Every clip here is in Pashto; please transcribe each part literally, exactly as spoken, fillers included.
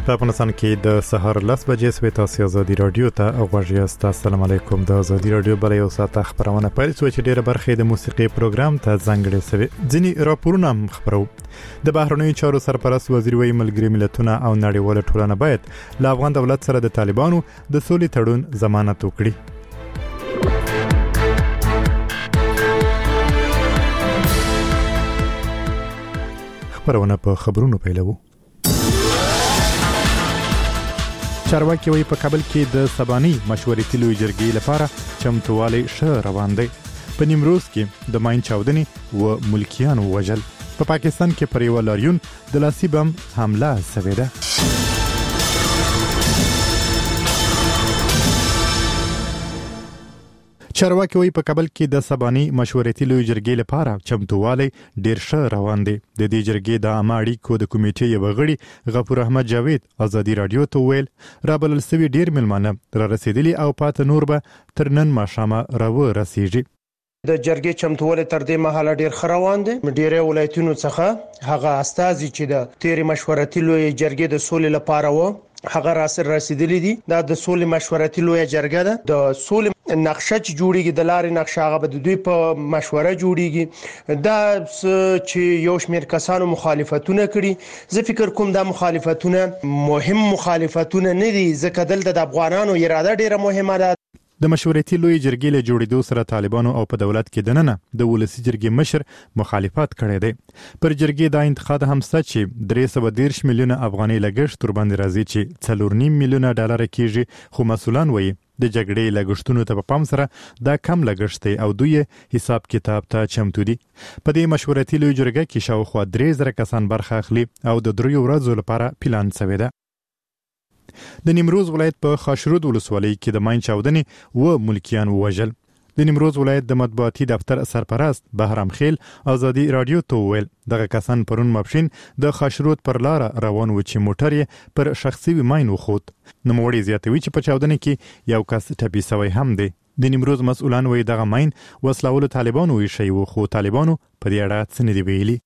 په افغانستان کې د سهار لس بجې سوي تاسو آزادي رادیو ته غوږ یاست. السلام علیکم. د آزادي رادیو بل یو ساعت خبرونه پیل شوه چې ډیره برخه د موسیقي پروګرام ته ځانګړې شوی. ځینی راپورونه خبرو. د بهرنیو چارو سرپرست وزیر وی ملګری ملتونه او نړیواله ټولنه باید له افغان دولت سره د طالبانو د سولې تړون ضمانت وکړي. خبرونه په خبرونو پیلوو. چارواکي وی په کابل کې د سباني مشورتي لوی جرګې لپاره چمتووالی ښه روان دی. په نیمروز کې د ماین چاودنې و ملکیانو وژل. په پا پاکستان کې پر یو لاریون د لاسي بم حمله شوې ده. چارواکي وی په کابل کې د سباني مشورتي لوی جرګې لپاره چمتووالی ډیر ښه روان دی. د دې جرګې د عامه اړیکو د کمیټې یو غړي غفور احمد جاوید آزادي رادیو ته ویل رابلل سوي ډیر ملمانه را رسیدلی او پات نور به تر نن ماښامه راو رسیږي. د جرګې چمتووالی تر دې مهاله ډیر ښه روان دی. ډیری ولایتونو څخه هغه استازي چې د تیر مشورتي لوی جرګې د سولې لپاره و هغه راسره رسیدلی دي. دا د سولې مشورتي لوی جرګه ده. د سولې نقشه چې جوړیږي د لارې نقشه هغه به د دوی په مشوره جوړیږي. دا چې یو شمېر کسانو مخالفتونه کړي، زه فکر کوم دا مخالفتونه مهم مخالفتونه نه دي، ځکه دلته د افغانانو اراده ډیره مهمه ده. د مشورتي لوی جرګې له جوړېدو سره طالبانو او په دولت کې دننه د ولسی جرګې مشر مخالفت کړی دی. پر جرګې د انتخاب هم ست چې درې سوه دېرش میلیونه افغاني لګښت تر باندې راځي چې څلور نیم میلیونه ډالر کېږي، خو مسؤلان وایي د جګړې لګښتونو ته په پام سره دا کم لګښت دی او دوی حساب کتاب ته چمتو دي. په دې مشورتي لوی جرګه کې شاوخوا درې زره کسان برخه اخلي او د دریو ورځو لپاره پلان شوی ده. د نیمروز ولایت په خاشرود ولسوالۍ کې د ماین چاودنې و ملکیان وژل. د نیمروز ولایت د مطبوعاتي دفتر سرپرست بهرام خیل آزادي رادیو ته ویل دغه کسان پرون ماپښین د خاشرود پر لار روان و چې موټر یې پر شخصي ماین وخوت. نوموړي زیاتوي چې په چاودنې کې یو کس ټپي شوی هم دی. د نیمروز مسؤلان وایي دغه ماین وسلهوالو طالبانو ایښی و، خو طالبانو په دې اړه څه نه دي ویلي.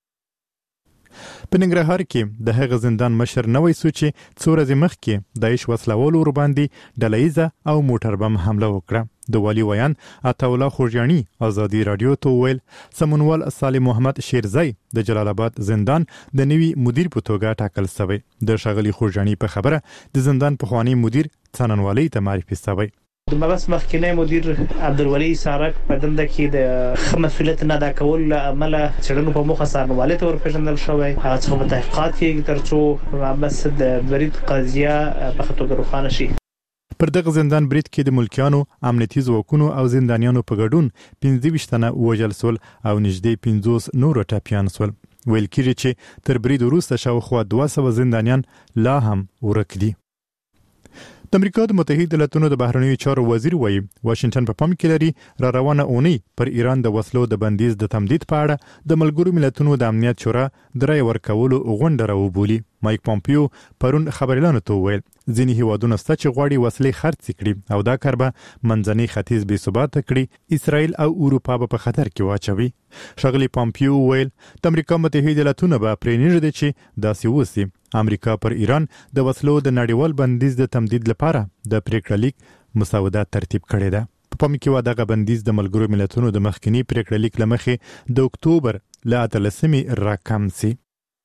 په ننګرهار کې د هغه زندان مشر نوی سو چې څو ورځې مخکې داعش وسلوالو ورباندې ډلهیزه او موټر بم حمله وکړه. د والي ویان عطاالله خوږیاڼي آزادي رادیو ته ویل سمونوال صالح محمد شیرزی د جلال آباد زندان د نوي مدیر په توګه ټاکل شوی. د ښاغلي خوږیاڼي په خبره د زندان پخوانی مدیر څننوالي ته معرفي شوی. د مبس مخکنی مدیر عبدالولي سارک په دنده کې د مسؤلیت نه ادا کول له امله څېړنو په موخه څارنوالۍ ته ورپېژندل شوی. هغه څخه به تحقیقات کېږي تر څو مبس د برید قضیه په ښه توګه روښانه شي. پر دغه زندان برید کې د ملکیانو، امنیتي ځواکونو او زندانیانو په ګډون پنځه ویشت تنه وژل سول او نږدې پنځوس نور ټپیان سول. ویل کېږي چې تر برید وروسته شاوخوا دوه سوه زندانیان لا هم ورک دي. د امریکا د متحده ایالاتونو د بهرنیو چارو وزیر وایي واشنگټن په پام کې لري را روانه اونۍ پر ایران د وسلو د بندیز د تمدید په اړه د ملګرو ملتونو د امنیت شورا د رای ورکولو غونډه راوبولي. مایک پامپیو پرون خبريالانو ته ویل ځینې هیوادونه ستا چې غواړي وسلې خرڅ کړي او دا کار به منځني ختیځ بې ثباته کړي، اسرائیل او اروپا به په خطر کې واچوي. ښاغلي پامپیو ویل د امریکا متحده ایالاتونه به پرې نه ږدي چې داسې وسي. امریکا پر ایران د وسلو د نړیوال بندیز د تمدید لپاره د پریکړه لیک مسوده ترتیب کړې ده. په پام کې و دغه بندیز د ملګرو ملتونو د مخکنی پریکړه لیک لمخې د اکتوبر له اتلسمې راکم سي.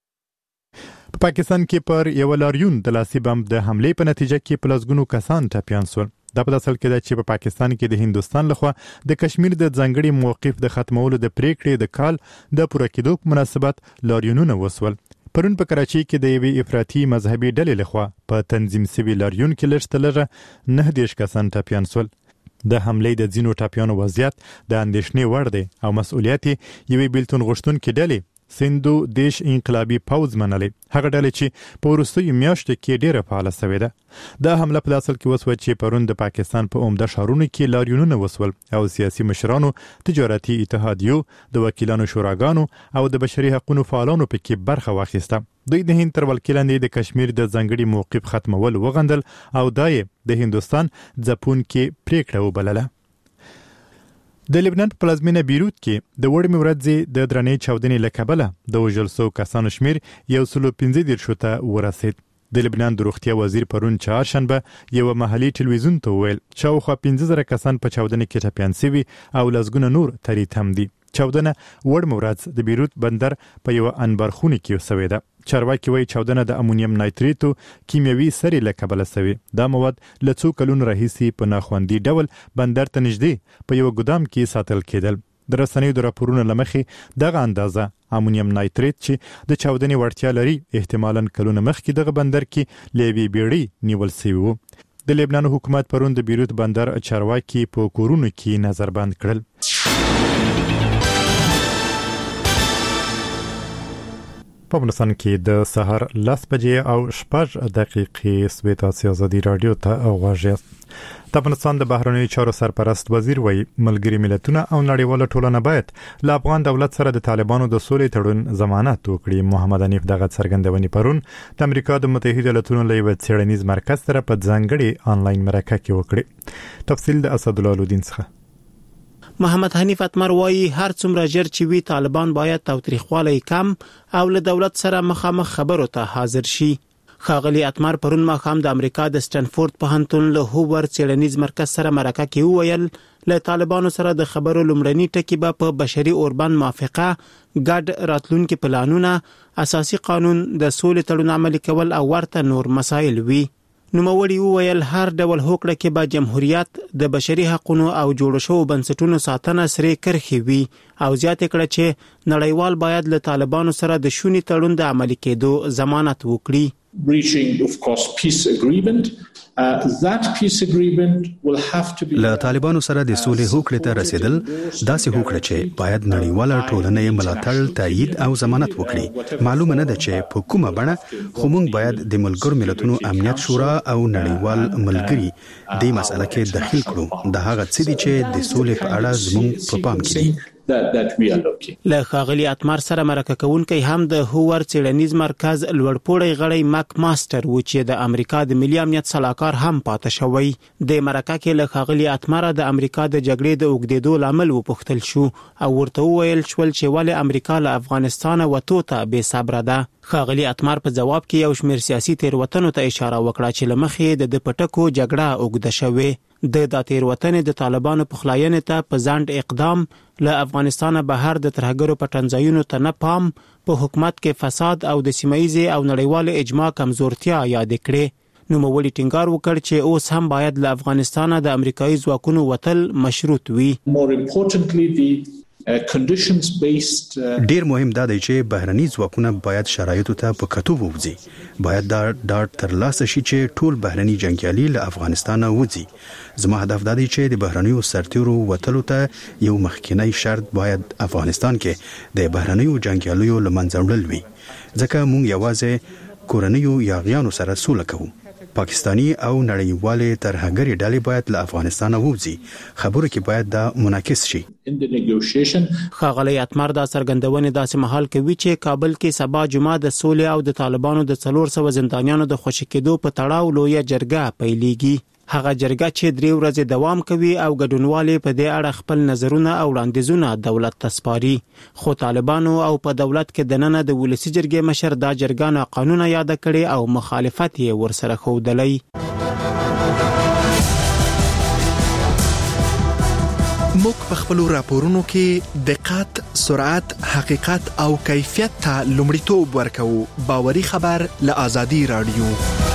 په پاکستان کې پر یو لاریون د لاسي بم د حملې په نتیجه کې په لسګونو کسان ټپیان سول. دا په اصل کې ده چې په پاکستان کې د هندوستان لخوا د کشمیر د ځانګړي موقف د ختمولو د پریکړې د کال د پوره کېدو په مناسبت لاریونونه وسول. پرون په کراچۍ کې د یوې افراطي مذهبي ډلې لخوا په تنظیم سوي لاریون کې لږ تر لږه نهه دېرش کسان ټپیان سول. د حملې د ځینو ټپیانو وضعیت د اندېښنې وړ دی او مسؤلیت یوې بیلتون غوښتونکې ډلې سندو دیش انقلابي پوځ منلې. هغه ډلې چې په وروستیو میاشتو کې ډیره فعاله شوې ده. دا حمله په اصل کې وسوه چې پرون د پاکستان په عمده ښارونو کې لاریونونه وسول او سیاسي مشرانو، تجارتي اتحادیو، د وکیلانو شوراګانو او د بشري حقوقو فعالانو پکې برخه واخیسته. دوی د هند تر ولکې لاندې د کشمیر د ځانګړي موقف ختمول وغندل او دا یې د هندوستان ځپونکې پریکړه وبلله. د لبنان په پلازمینه بیروت کې د وړمې ورځې د درنې چاودنې له کبله د وژل شوو کسانو شمیر یو سلو پنځه دېرشو ته ورسید. د لبنان د روغتیا وزیر پرون چهارشنبه یو محلي ټلویزیون ته ویل شاوخوا پنځه زره کسان په چاودنه کې ټپیان شوي او لسګونه نور تریت هم دي. چاودنه وړ مورز د بیروت بندر په یو انبارخونه کې وسوي ده. چارواکي وایي چاودنه د امونیم نایتریتو کیمیاوي سرې له کبله شوي. دا مواد له څو کلونو راهیسې په ناخوندي ډول بندر ته نږدې په یو ګدام کې ساتل کېدل. د رسنیو د راپورونو له مخې دغه اندازه امونیم نایتریت چې د چاودنې وړتیا لري احتمالاً کلونه مخکې دغه بندر کې له یوې بیړۍ نیول شوی و. د لبنان حکومت پرون د بیروت بندر چارواکي په کورونو کې نظربند کړل. په افغانستان کې د سحر لس بجې او شپږ دقیقې سویتا سیاسي رادیو ته غواړي. د افغانستان د بهرنیو چارو سرپرست وزیر وایي ملګری ملتونه او نړیواله ټولنه باید له افغان دولت سره د طالبانو د سولې تړون ضمانت وکړي. محمد حنیف دغه څرګندونې پرون د امریکا د متحده ایالاتونو له یو څېړنیز مرکز سره په ځانګړي آنلاین مرکه کې وکړي. تفصیل د اسدالله الدین څخه. محمد حنیف اتمر وایي هر څومره ژر چې وی طالبان باید تاوتریخوالی کم او له دولت سره مخامخ خبرو ته حاضر شي. ښاغلي اتمر پرون ماښام د امریکا د سټنفورد پوهنتون له هوور څېړنیز مرکز سره مرکه کې وویل له طالبانو سره د خبرو لومړني ټکي به په بشري اوربند موافقه، ګډ راتلونکي پلانونه، اساسي قانون، د سولې تړون عملي کول او ورته نور مسایل وي. نوموړي وویل هر ډول هوکړه کې به جمهوریت د بشري حقوقو او جوړ شوو بنسټونو ساتنه سره کرخي وي او زیاته کړه چې نړیوال باید له طالبانو سره د شونی تړون د عملي کېدو ضمانت وکړي. Reaching, of course, peace agreement. Uh, that peace agreement will have to be. له طالبانو سره د سولې هوکړې ته رسیدل داسې هوکړه چې باید نړیواله ټولنه یې ملاتړ، تایید او ضمانت وکړي. معلومه نه ده چې په کومه بڼه، خو موږ باید د ملګرو ملتونو امنیت شورا او نړیوال ملګري دې مسله کې دخیل کړو. د هغه څه دي چې د سولې په اړه زموږ په پام کې دي. له ښاغلي اتمر سره مرکه کوونکی هم د هوور څېړنیز مرکز لوړپوړی غړی مک ماستر و چې د امریکا د ملي امنیت صلاحکار هم پاتې شوی. د مرکه کې له ښاغلي اتمر د امریکا د جګړې د اوږدېدو لامل وپوښتل شو او ورته وویل شول چې ولې امریکا له افغانستان وتو ته بې صبره ده. ښاغلي اتمر په جواب کې یو شمېر سیاسي تېروتنو ته اشاره وکړه چې له مخې د پټکو جګړه اوږده شوې. د دا تېروتنې د طالبانو پخلاینې ته په ځنډ اقدام، له افغانستان بهر د ترهګرو پټنځایونو ته نه پام، په حکومت کې فساد او د سیمایي او نړیوال اجماع کمزورتیا یاد کړې. نوموړي ټینګار وکړ چې اوس هم باید له افغانستان د امریکایي ځواکونو وتل مشروط وي. ډیر مهم دا دی چې بهرني ځواکونه باید شرایطو ته په کتو ووځي. باید دا ډاډ ترلاسه شي چې ټول بهرني جنګیالي له افغانستان وځي. زما هدف دا دی چې د بهرنیو سرتیرو وتلو ته یو مخکینی شرط باید افغانستان کې د بهرنیو جنګیالیو له منځه وړل وي، ځکه موږ یوازې کورنیو یاغیانو سره سوله کوو. پاکستانی او نړیوالې ترهګرې ډلې باید له افغانستان ووځي. خبرو کې باید دا منعکس شي. ښاغلی اتمر دا څرګندونې داسې مهال کوي چې کابل کې سبا جمعه د سولې او د طالبانو د څلور سوه زندانیانو د خوشي کېدو په تړاو لویه جرګه پیلېږي. هغه جرګه چې درې ورځې دوام کوي او ګډونوالې په دې اړه خپل نظرونه او وړاندیزونه دولت ته سپاري. خو طالبانو او په دولت کې دننه د ولسي جرګې مشر دا جرګه ناقانونه یاد کړي او مخالفت یې ورسره ښودلی. موږ په خپلو راپورونو کې دقت، سرعت، حقیقت او کیفیت ته لومړیتوب ورکوو. باوري خبر له آزادي رادیو.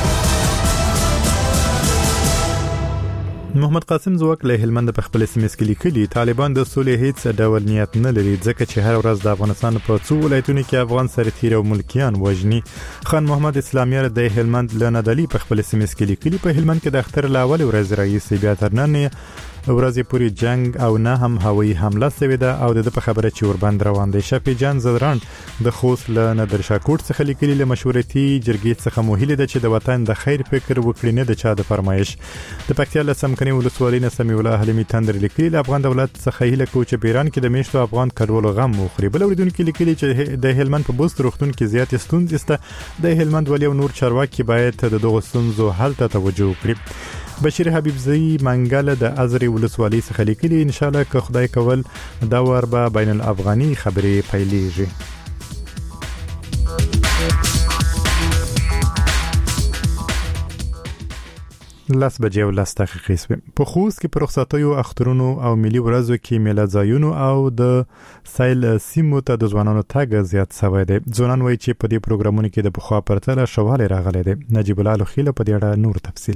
محمد قاسم زوک له هلمند په خپل سیمه کې لیکلي طالبان د سولې هیڅ ډول نیت نه لري، ځکه چې هر ورځ د افغانستان په څو ولایتونو کې افغان سرتیري او ملکیان وژني. خان محمد اسلامیار د هلمند له ندالي په خپل سیمه کې لیکلي په هلمند کې د اختر لاول ورځ رئیس بیا تر نن ورځې پوری جنگ او نه هم هوایي حمله شوې ده او د په خبره چې وربند روان دی. شفیع جان زدران د خوست له نادر شاکوټ څخه لیکلي له مشورتي جرګې څخه موهله ده چې د وطن د خیر فکر وکړي نه د چا د فرمایش. د پکتیا له سمکني ولسوالۍ نه سمي الله حلیمي تندر لیکلي له افغان دولت څخه هیله کوي چې پیران کې د میشتو افغان کډوالو غم وخوري. بل اوریدونکو لیکلي چې د هلمند په بوست روغتون کې زیات ستونزې شته، د هلمند ولي او نور چارواکي باید د دغه ستونزو حل ته توجه وکړي. بشیر حبیبزئی منګل د ازری ولسوالۍ څخه لیکلي ان شاء الله که خدای کول دا ور به بین الافغاني خبرې پیلېږي. لاس بجې او لاس دقیقې سوې. په خوست کې په رخصتیو اخترونو او ملي ورځو کې میله ځایونو او د سایل سیمو ته د ځوانانو تګ زیات شوی دی. ځوانان وایي چې په دې پروګرامونو کې د پخوا پرتله شواله راغلی دی. نجیب الله لخیله په دې اړه نور تفصیل.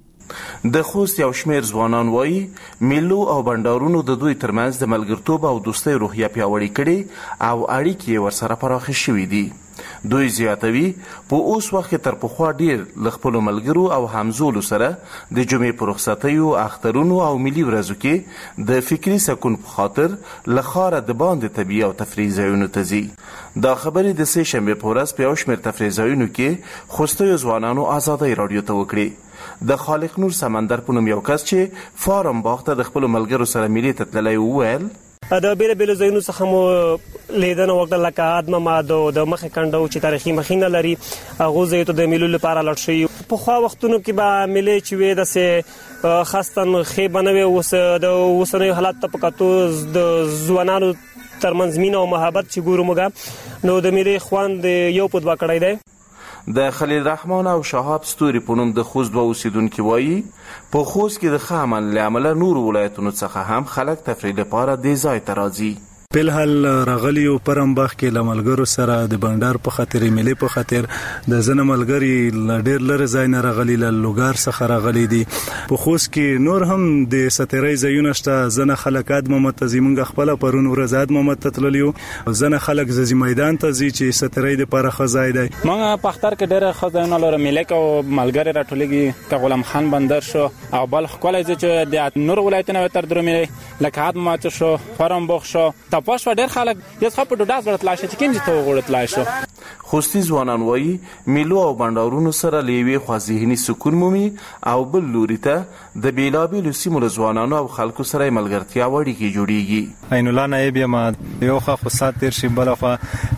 د خوست یو شمیر ځوانان وایي میلو او بندارونو د دوی ترمنځ د ملګرتوب او دوستۍ روحیه پیاوړې کړي او اړیکې ورسره پراخې شوې دي. دوی زیاتوي په اوس وخت کې تر پخوا ډیر له خپلو ملګرو او همزولو سره د جمعې په رخصتیو اخترونو او ملي ورځو کې د فکري سکون په خاطر له ښاره د باندې طبیعي او تفریحي ځایونو ته ځي. دا خبرې د سې شنبې په ورځ په یو شمېر تفریحي ځایونو کې خوستیو ځوانانو ازادۍ راډیو ته وکړې. د خالق نور سمندر په نوم یو کس چې فارم باغ ته د خپلو ملګرو سره ملي ته تللی وویل د بیل بیل ځایونو څخه مو لیدنه وکړه لکه ادمه مادو د مخې کنډو چې تاریخي مخینه لري هغه ځای ته د میلو لپاره لاړ شي. په خوا وختونو کې به ملي چې وې د سه خاصتن خې بنوي اوس د اوسنۍ حالت ته پکاتو د ځوانانو ترمنځ مینه او محبت چې ګورو موږ نو د ملي خوان د یو په دوا کړی دی. د خلیل رحمان او شهاب ستوري په نوم د خوست دوه اوسیدونکي وایي په خوست کې د ښه عمل له امله نورو ولایتونو څخه هم خلک تفریح لپاره دې ځای ته راځي. بلحال راغلی او پرمباغ کې لملګرو سره د بندر په خاطر ملي په خاطر د زنه ملګری ډېر لره ځای نه راغلی ل لوګار څخه راغلی دي. په خوست کې نور هم د ستري ځایونه شته. زنه خلک ادم متزمنګ خپل پرون ورزاد محمد تتللیو زنه خلک ززي میدان ته ځي چې ستري د پاره خزای دی. مونږ په اختر کې ډېر خزاینه لره ملک او ملګری راټولېږي ک غلام خان بندر شو او بل خپل ځای چې د نور ولایتونو تر درمې لکه ادم مات شو پرمباغ شو پاش و ډېر خلک یې خپل ډوډاس غړت لاشه چې کینځ ته غړت لاشه. خوستي ځوانان وایي میلو او بندارونو سره لیوي خو ذهني سکون مومي او بل لوري ته د بیلابیلو سیمو ځوانانو او خلکو سره ملګرتیا وړيږي جوړيږي. عین الله نائب ما یو خو سات تیر شي بل خو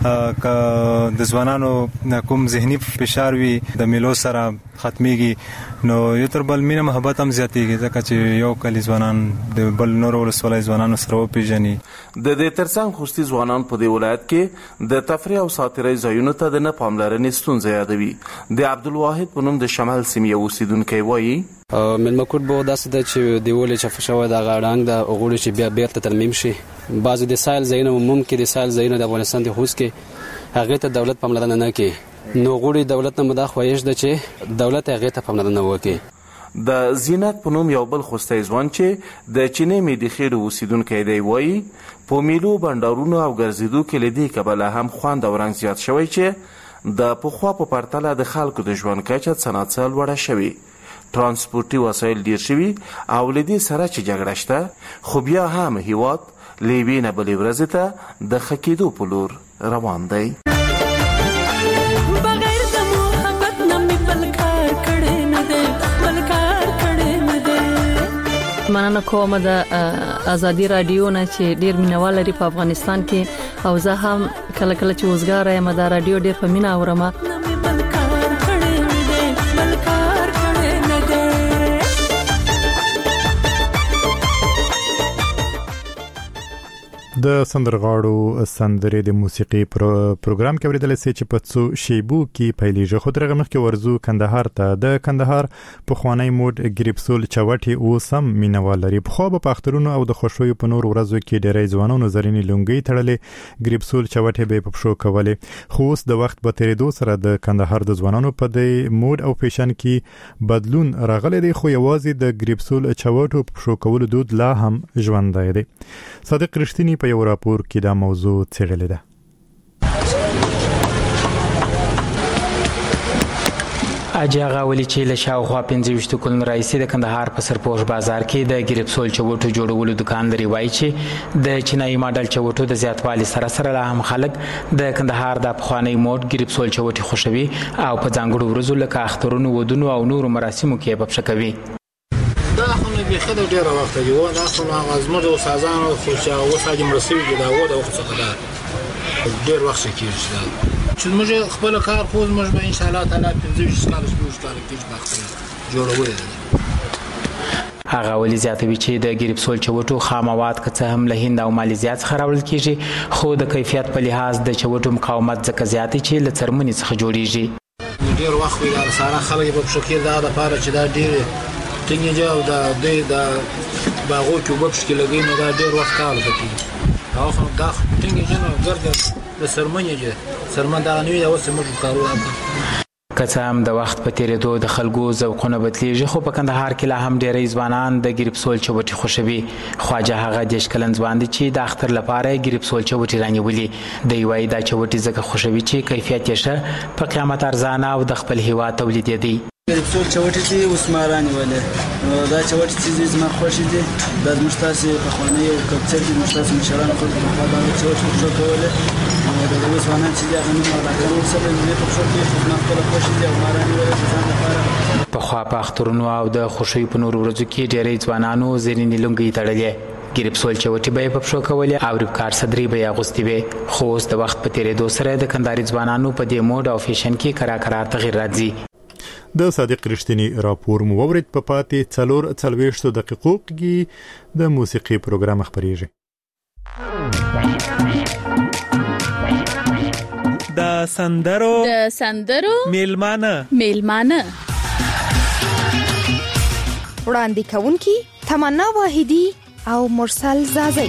د ځوانانو کوم ذهني فشار وي د میلو سره ختميږي نو یو تر بل مینه محبت هم زیاتېږي ځکه چې یو کلی ځوانان د بل نور ولسوالۍ ځوانانو سره وپیژني. د دې ترڅنګ خوستي ځوانان په دې ولایت کې د تفریح او ساتیرۍ ځایونو ته د نه پاملرنې ستونزه یادوي. د عبدالواحد په نوم د شمال سیمې اوسیدونکی وایي ملمکوټ به داسې ده چې د ولې چې فشوه د غاړنګ د غوړي چې بیا بیرته ترمیم شي. بعضو د سایل ځایونه ممکن د سایل ځایونه د افغانستان د خوست کې هغه ته دولت پاملرنه نه کوي نو غوړي دولت نه مدا خوایش ده چې دولت هغه ته پاملرنه وکړي. د زینت په نوم یو بل خوستی ځوان چې د چینې مې د خیر اوسیدونکی دی وایي په میلو بندارونو او ګرځېدو کې له دې کبله هم خوند او رنګ زیات شوی چې د پخوا په پرتله د خلکو د ژوند کچه څه ناڅه لوړه شوې. ترانسپورتي وسایل ډیر شوي او له دې سره چې جګړه شته خو بیا هم هیواد له یوې نه بلې ورځې ته د ښه کېدو په لور روان دی. مننه کوم د ازادي رادیو نه چې ډیر مینوال لري په افغانستان کې او زه هم کله کله چې وزګار یم د رادیو ډیر په مینا اورم. د سندرغاړو سندرې د موسیقي پروګرام کې ورېدل سي چې په څو شیبو کې پیلېږي. خو درغه مخ کې ورزو کندهار ته د کندهار په خوانی موډ ګریپسول چوټي او سم مینوال لري. په خو په اخترونو او د خوشوي په نور ورځو کې ډېرې ځوانانو زرینې لونګي تړلې ګریپسول چوټي به په شو کولې. خو اوس د وخت په تیریدو سره د کندهار د ځوانانو په د موډ او فیشن کې بدلون راغلی دی خو یوازې د ګریپسول چوټو په شو کولو دود لا هم ژوندی دی. صادق رښتینی په یو راپور کې دا موضوع څېړلې ده. اجازه غوړي چې له شاوخوا پنځه ویشت کلن رئیس د کندهار په سرپوش بازار کې د ګریپسول چوټو جوړولو دکان لري وایي چې د چینایي ماډل چوټو د زیاتوالي سره سره لا هم خلک د کندهار د پخوانی موډ ګریپسول چوټي خوښوي او په ځانګړو ورځو لکه اخترونو ودونو او نورو مراسمو کې په پښکوي. دا خو نه به خدای ډیر وخت دی و دا خو نه غزمر او سازان او خو چې او ساجم رسوي دا و دا وخت څخه دا ډیر وخت کېږي چې موږ خپل کار خو موږ به ان شاء الله تعالی پنځه کال سپوږ کار کېږي باخته جوړول. هغه ولې زیاتوي چې د ګریپسول چوټو خاموات که هم له هند او مالیزیا څخه راوړل کېږي خو د کیفیت په لحاظ د چوټو مقاومت ځکه زیات چې له څرمنې څخه جوړیږي. ډیر وخت دا سره خلک په شکل دا د پاره چې دا ډیر ټینګه او دا د باغو کې وبښ کې لګي نو دا ډیر وخت کار کوي او خو دا ټینګه جنو ګرځي د سرمنې سرمن دا نه وي اوس موږ کارونه کڅ هم د وخت په تیریدو د خلکو ذوقونه بدلیږي خو په کندهار کې لا هم ډېری ځوانان د ګریپسول چوټي خوشوي خواجه هغه دیش کلن ځوان دي چې د اختر لپاره ګریپسول چوټي رانیولي د یوای دا چوټي زکه خوشوي چې کیفیت یې ښه په قیامت ارزانه او د خپل هیوا تولید دي ګریپسول چوټي دي عثمانانی ولې دا چوټي چې زما خوښ دي د مشتاسي په خواني او کلچر دي مشتاسي مشران خپل په باندې چوټي شو کوله د عثمانان چې هغه نو راکړل سره نه په څو کې خدمت کول خوښ دي او ماراني ولې ځان لپاره په خوا په اخترونو او د خوشي په نور ورځو کې ډېری ځوانانو زرینې لونګي تړلې ګریپسول چوټي به په پښو کولې او ربکار صدري به اغوستي وي خو اوس د وخت په تیریدو سره د کندهاري ځوانانو په دې موډ او فیشن کې کرا کرا تغیر راځي د صادق رښتینی راپور مو ورید په پاتې څلور څلويشت دقیقو کې د موسیقي پروګرام خبريږي د سندرو د سندرو میلمانه میلمانه وړاندې کوونکی تمنا واحدی او مرسل زازی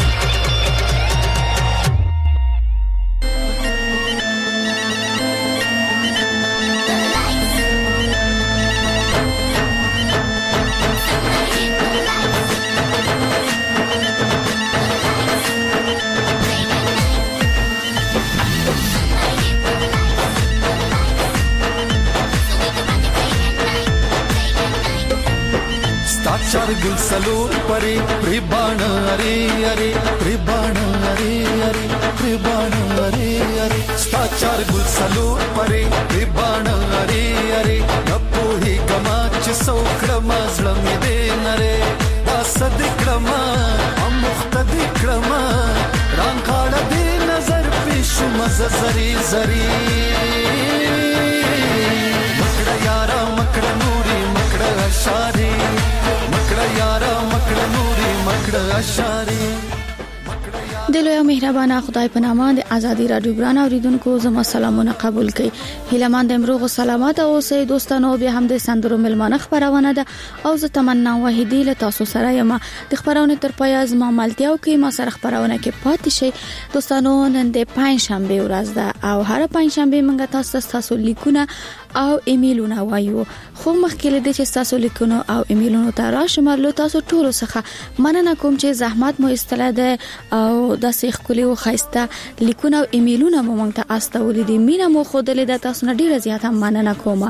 चार गुल सलूर परे प्रिबाण अरे अरे प्रिबाण अरे अरे प्रिबाण अरे अरे स्ता चार गुल सलूर परे प्रिबाण अरे अरे गप्पो ही गमाच सौक्रमा झलम दे नरे दासद क्रमा हम मुख्तदी क्रमा रांखाड़ दे नजर पेश मज़ जरी जरी मकड़ा यारा मकड़ा नूरी मकड़ा अशारी यारा मकड़ा नूरी मकड़ा अशारी د لوی مهربانه خدای په نامه د ازادي رادیو ګران اوریدونکو زما سلامونه قبول کړئ هیلمان د امروغ سلامات او سه دوستانو به هم د سندرو ملمانه خبرونه ده او زه تمنا واحدی له تاسو سره یم د خبرونه تر پای زما ملتیاو کې ما سره خبرونه کې پاتې شي دوستانو نن د پنځ شنبه ورځ ده او هر پنځ شنبه موږ تاسو تاسو لیکونه او ایمیلونه وایو خو مخکې له دې چې تاسو لیکونه او ایمیلونه ته راشمارلو تاسو ټول څخه مننه کوم چې زحمت مو استله ده او د سیخ کلی او خایسته لیکونه او ایمیلونه مو مونږ ته استولې دي مینه مو خوده ده تاسو نه ډیره زیاته مننه کوم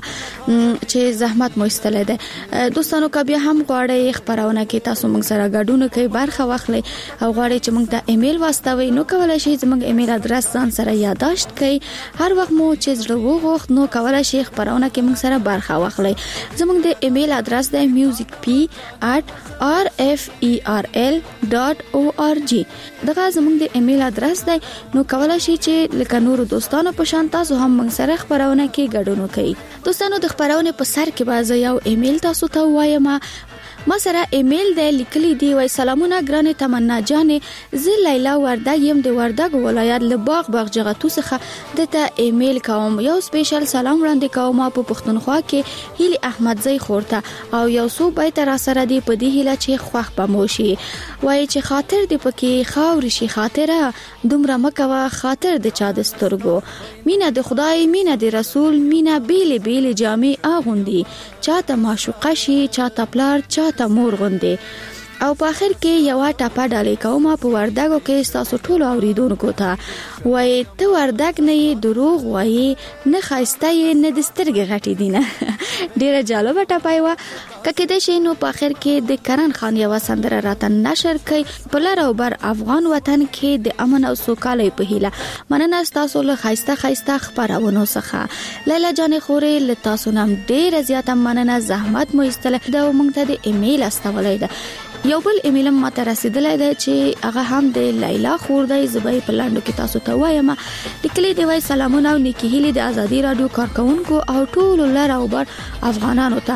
چې زحمت مو استله ده دوستانو کبه هم غواړئ خبرونه کې تاسو مونږ سره ګډون کوي برخه واخلئ او غواړئ چې مونږ ته ایمیل واستوي نو کولای شئ زموږ ایمیل ادرس ځان سره یاداشت کړئ هر وخت مو چې زړه وغوښت نو کولای شئ خبرونه کې موږ سره برخه واخلئ زموږ د ایمیل ادرس د music p at r f e r l dot org دغه زموږ د ایمیل ادرس دی نو کولای شئ چې لکه نور دوستانو په شان تاسو هم موږ سره خبرونه کې ګډون وکړئ دوستانو د خبرونه په سر کې باز یو ایمیل تاسو ته وایم ما سره ایمیل دی لیکلی دی وای سلامونه ګرانه تمنا جانې زه لیلا وردګ يم د وردګ ولایت له باغ باغ جغتو څخه دته ایمیل کوم یو سپیشل سلام وړاندې کوم په پښتونخوا کې هیلی احمد زئی خورته او یو سو بیت را سره دی په دې هیله چې خوخ بموشي وای چې خاطر دی پکې خاور شي خاطره دومره مکوه خاطر د چا د سترګو مینا د خدای مینا د رسول مینا بیل بیل جامع اغوندي چاته معشوقه شي چاته پلار چا ته مور غوندې او په اخر کې یو ټاپا ډالې کوم په وردګو کې تاسو ټول اوریدونکو ته وای ته وردګ نه دروغ وای نه خاصته نه د سترګې غټې دي نه ډیره جالب ټاپای و ککه د شینو په اخر کې د کرن خان یو سندره راته نشر کړي په لار او بر افغان وطن کې د امن او سوکالۍ په هیله مننه تاسو له خاصته خاصته خبرونه څخه لیلا جانې خورې له تاسو نام ډیره زیاته مننه زحمت مو استله دا مونږ ته د ایمیل استولای ده یو بل ایمیل ماته رسیدلای دی چې هغه هم د لیلا خور دی زبې په لاندو کې تاسو ته وایم لیکلي دی وای سلامونه او نیکی هیله د ازادي رادیو کارکونکو او ټول لار او بر افغانانو ته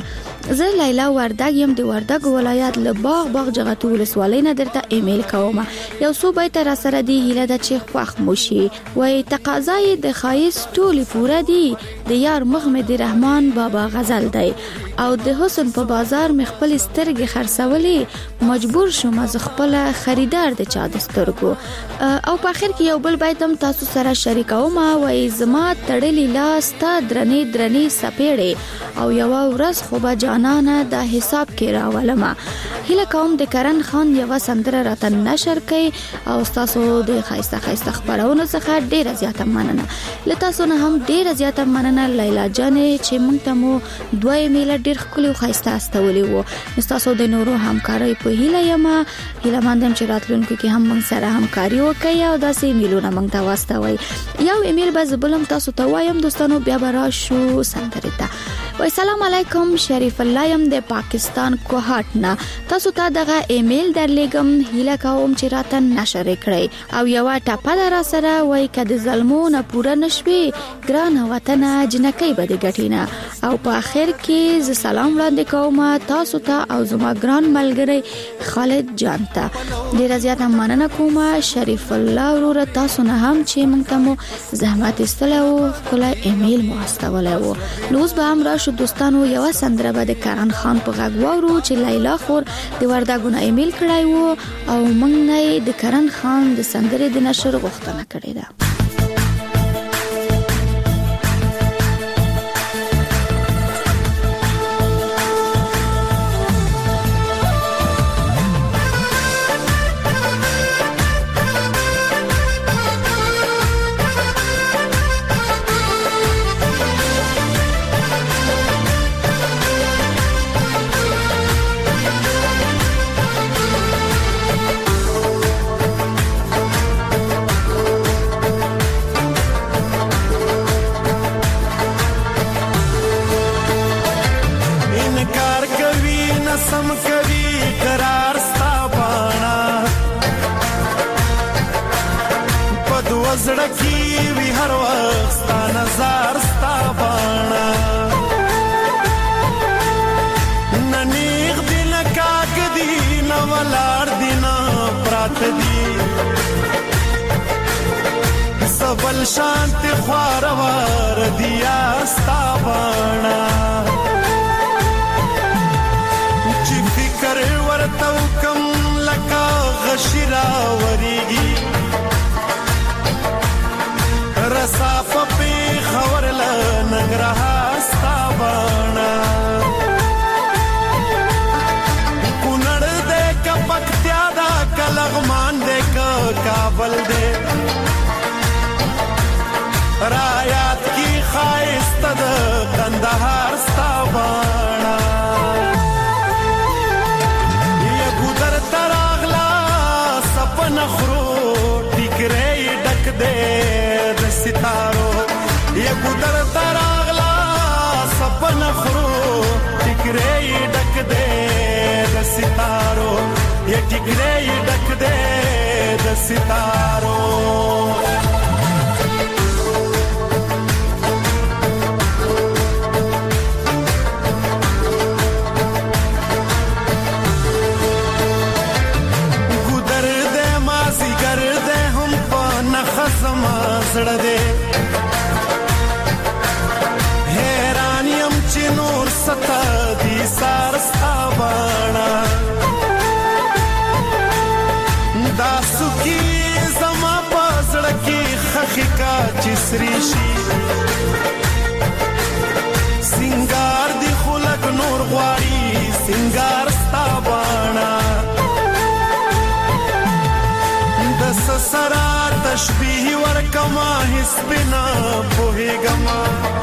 زه لیلا وردګ یم د وردګ ولایت له باغ باغ جغتو ولسوالۍ نه درته ایمیل کوم. یو څو بیت را سره دی هیله د چې خوښ موشي. وای تقاضای د خایس ټولی پوره دی د یار محمد رحمان بابا غزل دی او د حسن په بازار مې خپل سترګې خرڅولې مجبور شوم از خپل خریدار د چا د سترګو. او په اخر کې یو بل بیت هم تاسو سره شریکوم. وای زما تړلې لاس ته درنې درنې سپېړې او یو ورځ خو به جانانه د حساب کې راولم. هیله کوم د کرن خان یو سندره راته نشر کړي او تاسو د خایسته خایسته خبرونو څخه ډیره زیاته مننه. له تاسو نه هم ډیره زیاته مننه لیلا جانې چې موږ ته مو دوه ایمیل ډیر ښکلي او خایسته استولي وو. تاسو د نورو همکارۍ په هیله یم. هیله مندم چې راتلونکي کې هم موږ سره همکاري وکړي او داسې ایمیلونه موږ ته واستوي. یو ایمیل به زبلم تاسو ته وایم دوستانو بیا به راشو سندرې ته. وای سلام علیکم شریف الله یم د پاکستان کوهاټ نه. تاسو ته دغه ایمیل درلېږم هیله کوم چې راته نشر کړئ او یو ټاپه را سره وای کده ظلمونه پوره نشوي ګران وطن جنکۍ بده غټینا. او په اخر کې ز سلام وړاندې کوم تاسو ته او زما ګران ملګری خالد جان ته. ډیر زیاته مننه کوم شریف الله ورور تاسو نه هم چې موږ ته مو زحمت استلو کله ایمیل مو استولای وو. نو به هم را شو دوستانو یو سندره به د کرن خان په غږ وورو چې لیلا خور د وردګونه ایمیل کړای وو او موږ نه د کرن خان د سندره د نشر غوښتنه کړې ده. زړکی وی هر وخت ستا نظر ستا باڼه ننیغ دی نه کاک دی نه ولاړ دی نه پرات دی سبل شانت خوار وار دیا ستا باڼه چې فکر ورته وکم لکه غشي راوریږي رصافه پی خور لنگرهار ستا بانا کنڑ دے کا پکتیا دا کا لغمان دے کا کابل دے رایات کی خائست دا کندہار ستا بانا یہ گودر تراغلا سپن خرو ٹکرے ڈک دے ستارو یہ گدر تراغلا سپن خرو ٹکرے ڈک دے د ستارو یہ ٹکرے ڈک دے د ستارو گدر دے مازی گر دے ہم پا نخزم زړه دې حیران یم چې نور ستا دي سار ستا باڼه دا سکی زما په زړه کې خخې کا چې سري شي سنگار دی خو لږ نور غواړي سنگار ستا باڼه د سسرا تشبیه ورکما حسبنا پوهیگما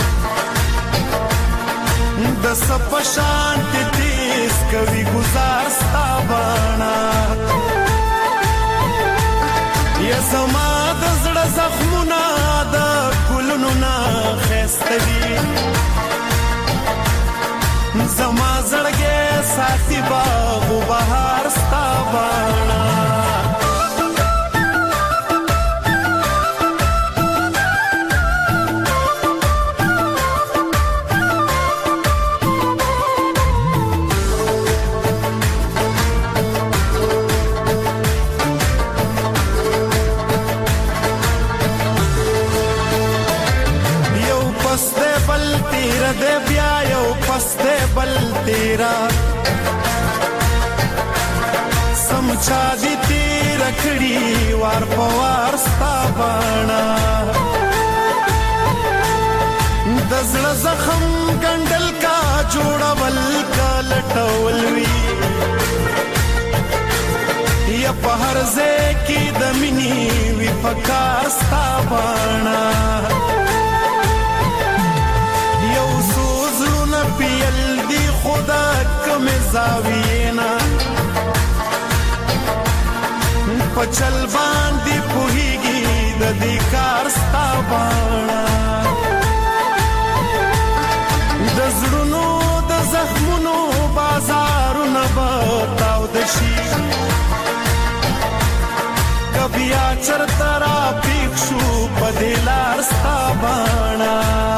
د سپشان تیز کوي گزار ستا بانا یا زما د زړه زخمونه د ګلونو نه خستوي زما زړګي ساتي باغ و بهار ستا بانا شادي تیر کړي وار په وار ستا باڼه د زړه زخم ګنډل کا جوړول کا لټول وی یا په هر ځای کې د مینې وی پکار ستا باڼه یو سوزونه پیل دی خدا کوم زاوینا پچل باندې پوهیږي د دې کار ستا باڼه د زړونو د زخمونو بازارونه بتاو د شي کبیا چرته را پیښ شو په دې لار ستا باڼه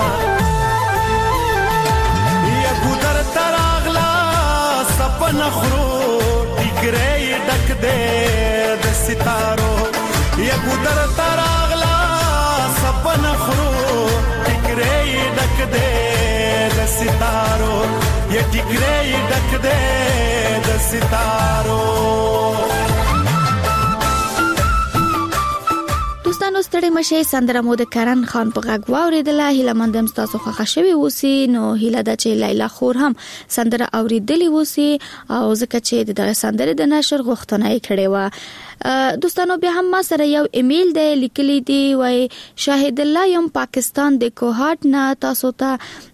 یا ګودر تراغلا سپن خرو ټیکرې ډک دې د ستارو یا ګودر تراغلا سپن خرو ټیکرې ډک دې د ستارو یا ټیکرې ډک دې د ستارو. دوستانو ستړي مشه سندره مو د کرن خان په غږ واوریدله. هیله مندم تاسو خوښ شوي اوسئ. نو هیله ده چې لیلا خور هم سندره اوریدلې اوسئ او ځکه چې د سندره د نشر غوښتنه یې کړې و. دوستانو بیا هم ما سره یو ایمیل دی لیکلی دی وای شاهد الله یم پاکستان د کوهات نه تاسو ته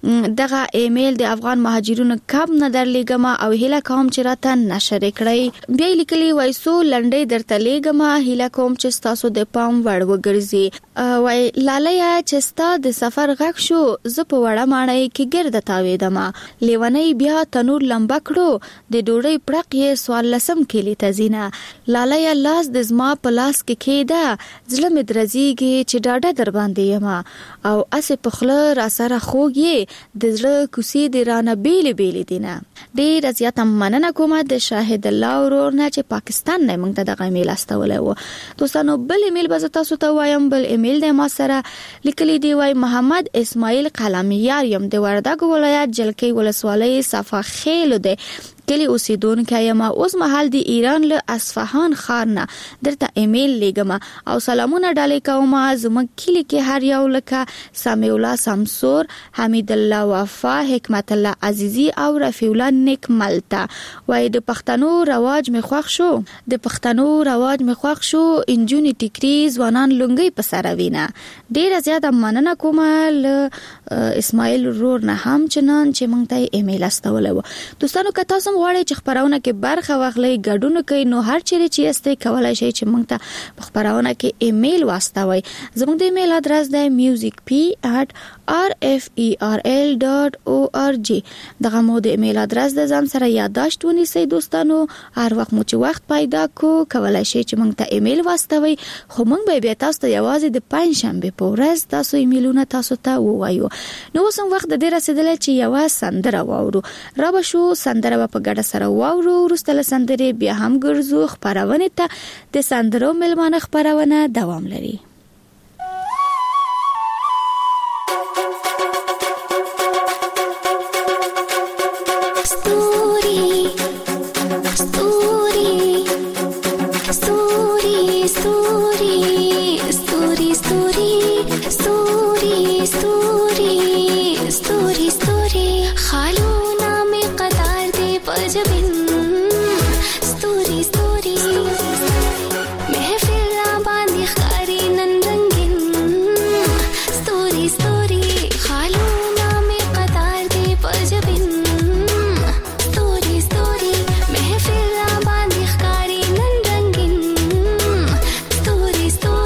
دغه ایمیل د افغان مهاجرونو کب نه درلېګم او هیله کوم چې راته نشر کړئ. بیا لیکلی وای سو لنډې درته لېګم هیله کوم چې تاسو د پام وړ وګرځي. وای لالیا چې ستا د سفر غږ شو زه په وړه ماڼۍ کې ګرځه تاوېدم لیونی بیا تنور لمبا کړو د ډوډۍ پړق یې سوال لسم کلی تزینه لالیا لاس د زما په لاس کې کېده زړه مې درځيږي چې ډاډه در باندې یم او اسه په خله را سره خوږي د زړه کوسي د رانه بیل بیل دینه. ډېر زیات مننه کوم د شاهد الله ورور نه چې پاکستان نه موږ ته دغه ایمیل استولې و. دوستانو بل ایمیل به تاسو ته وایم. بل ایمیل د ما سره لیکلی دی وای محمد اسماعیل قلمیار یم د وردګ ولایت جلکی ولسوالۍ صفا خیل دی کلی اوسیدونکو یم. اوس مهال د ایران له اصفهان ښار نه درته ایمیل لیږم او سلامونه ډالې کوم زموږ کلی کې هر یو لکه سمیع الله سمسور حمید الله وفا حکمت الله عزیزی او رفیع الله نیک ملتا. وای د پښتنو رواج می خوښ شو د پښتنو رواج می خوښ شو انجونی ټیکری ځوانان لونګي په سره وینا. ډیر زیاته مننه کوم ل اسماعیل رور نه هم چنان چې مونږ ته ایمیل استولې و. دوستانو که تاسو غواړئ چې خبرونه کې برخه واخلئ ګډون کوئ نو هر چیرې چې یاستئ کولای شئ چې مونږ ته په خبرونه کې ایمیل واستوئ. زموږ د ایمیل ادرس دی music p at r f e r l dot org. دغه مو د ایمیل ادرس د ځان سره یادداشت ونیسئ. دوستانو هر وخت مو چې وخت پیدا کو کولای شئ چې مونږ ته ایمیل واستوئ خو مونږ به بیا تاسو ته یوازې د پنځ شنبه په ورځ تاسو ایمیلونه تاسو ته ووایو. نو اوس هم وخت د دې رسیدلی چې یو سندره واورو. را به شو سندره په ګډه سره واورو. وروسته له سندرې بیا هم ګرځو خبرونه ته. د سندرو ملمانه خبرونه دوام لري.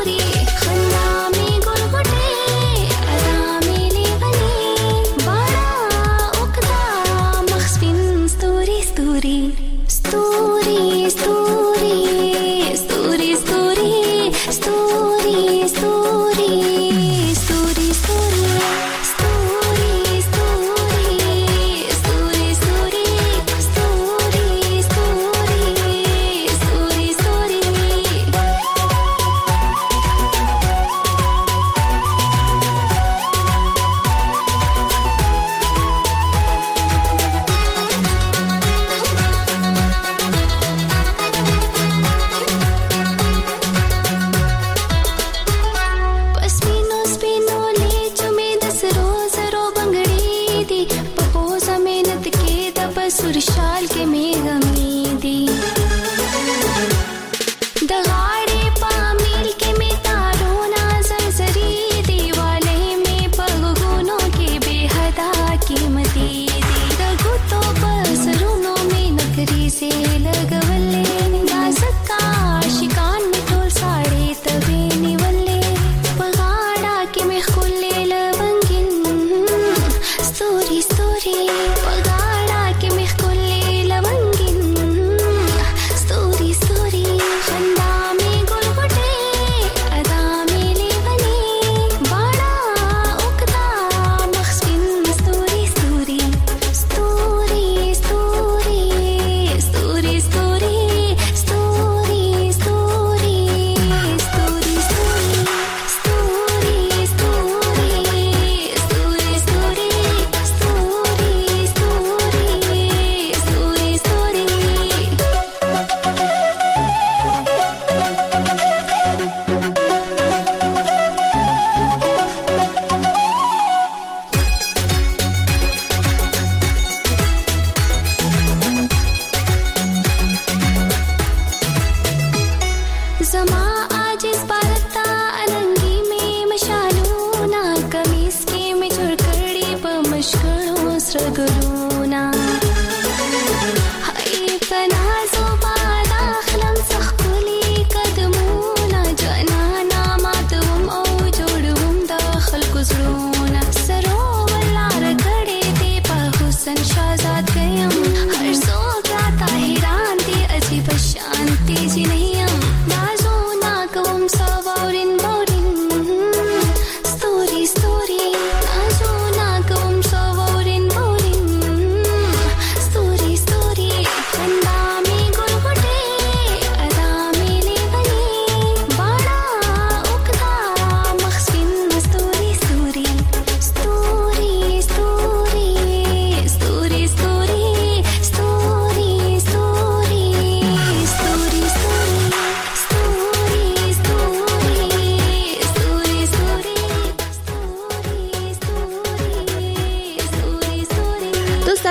Bye.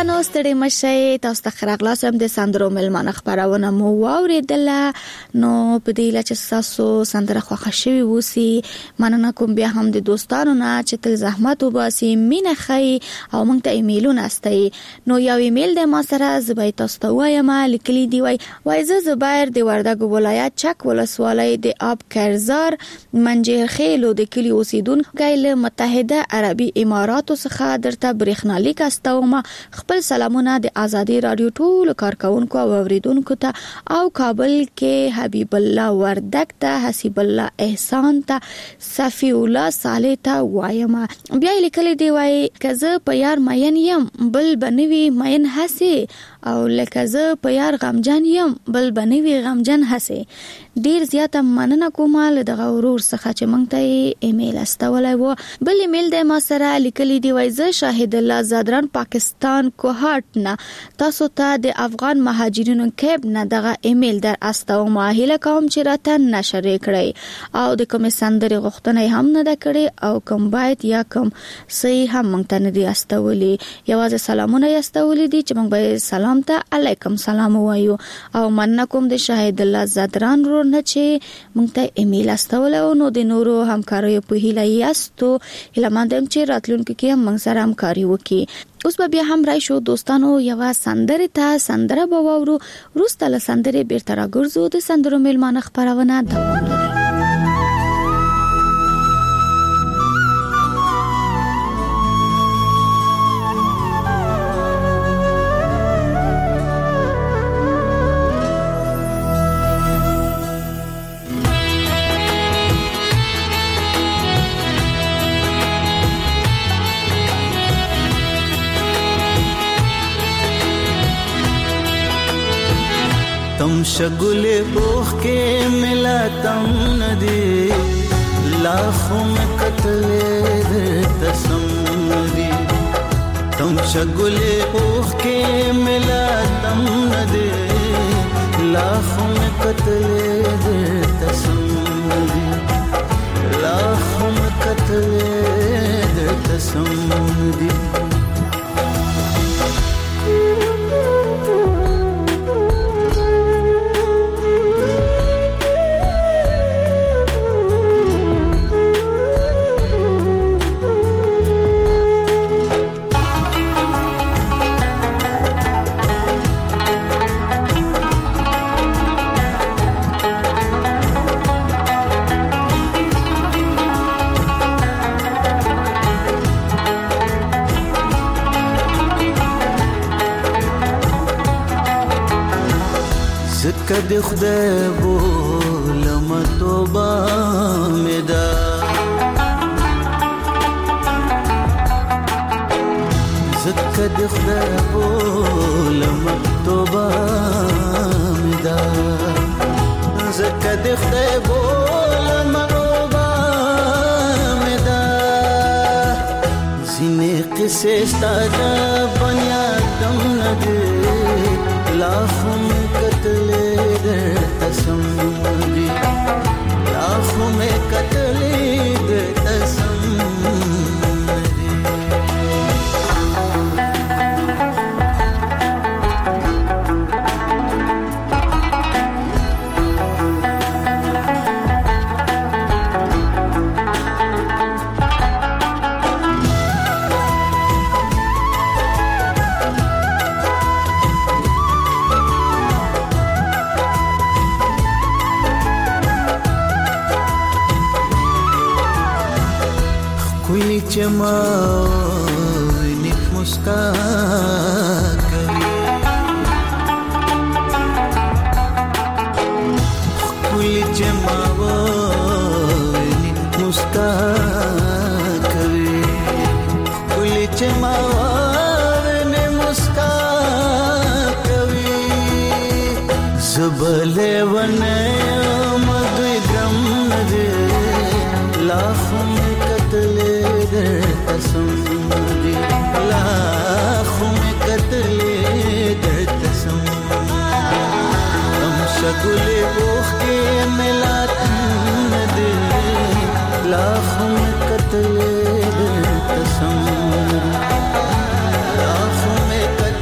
دوستانو ستړي مشه تاسو ته خراغلاس هم د سندرو ملمانه خبرونه مو واوریدل نو په دې لچ تاسو سندره خوښ شوي وسی مننه کوم بیا هم د دوستانو نه چې تل زحمت وباسي مینه خي او موږ ته ایمیلونه استي نو یو ایمیل د ما سره زبای تاسو ته وایم لیکلي دی وای وای زه زبیر د وردګ ولایت چک ولسوالۍ د آب کرزار منجر خیلو د کلی اوسیدونکو له متحده عربي اماراتو څخه درته برېښنالیک استوم خپل سلامونه د ازادي رادیو ټول کارکونکو او اوریدونکو ته او کابل کې حبیب الله وردک ته حسیب الله احسان ته صفی الله صالح ته وایم بیا لیکل دی وای کزه په یار مین یم بل بنوي مین هسي او لکه زه په یار غمجن یم بل بنوي غمجن هسي ډیر زیاته مننه کوم له دغه ورور څخه چې مونږ ته ایمیل استولای وو بل ایمیل د ما سره لیکلی دی وای زه شاهد الله زادران پاکستان کوهات نه تاسو ته د افغان مهاجرینو کېب نه دغه ایمیل در استوم هله کوم چې راته نشر کړی او د کوم سندري غوښتنه هم نه د کړی او کوم باید یا کوم صحیح هم مونږ ته نه دی استولي یوازې سلامونه استولي دي چې مونږ به سلام ته علیکم سلام وایو او مننه کوم د شاهد الله زادران رو نه چې مونږ ته ایمیل استول او نو د نورو همکارو په هیله یاستو هله مندم چې راتلونکي کې هم موږ سره همکاري وکړي اوس به بیا هم راي شو دوستانو یو سندره ته سندره به وورو روسته له سندره بیرته راګرځو د سندرو ملمانه خبرونه دوام لري तम शगुले बोख के मिला तम नदी लाखों में कतले तसम्मदी तम शगुले बोख के मिला तम नदी लाखों में कतले तसम्मदी लाखों में कतले तसम्मदी کد خدای بولم توبه مدا زکد خدای بولم توبه مدا زکد خدای بولم توبه مدا زینه قصه ستاده بنیادم نده लाखों में कतले दे तसम्मदी लाखों में कतले दे तसम्मदी जमा निक मुस्कान कभी कुल जमा निक मुस्कान कभी कुल जमा ने मुस्कान कभी जुबले बने मधुग्रम नदे लाखों में कतले तसम्मदी लाखों में कतले तसम्मदी हम शगुले बोख के मिला तम दे लाखों में कतले तसम्मदी लाखों में कतले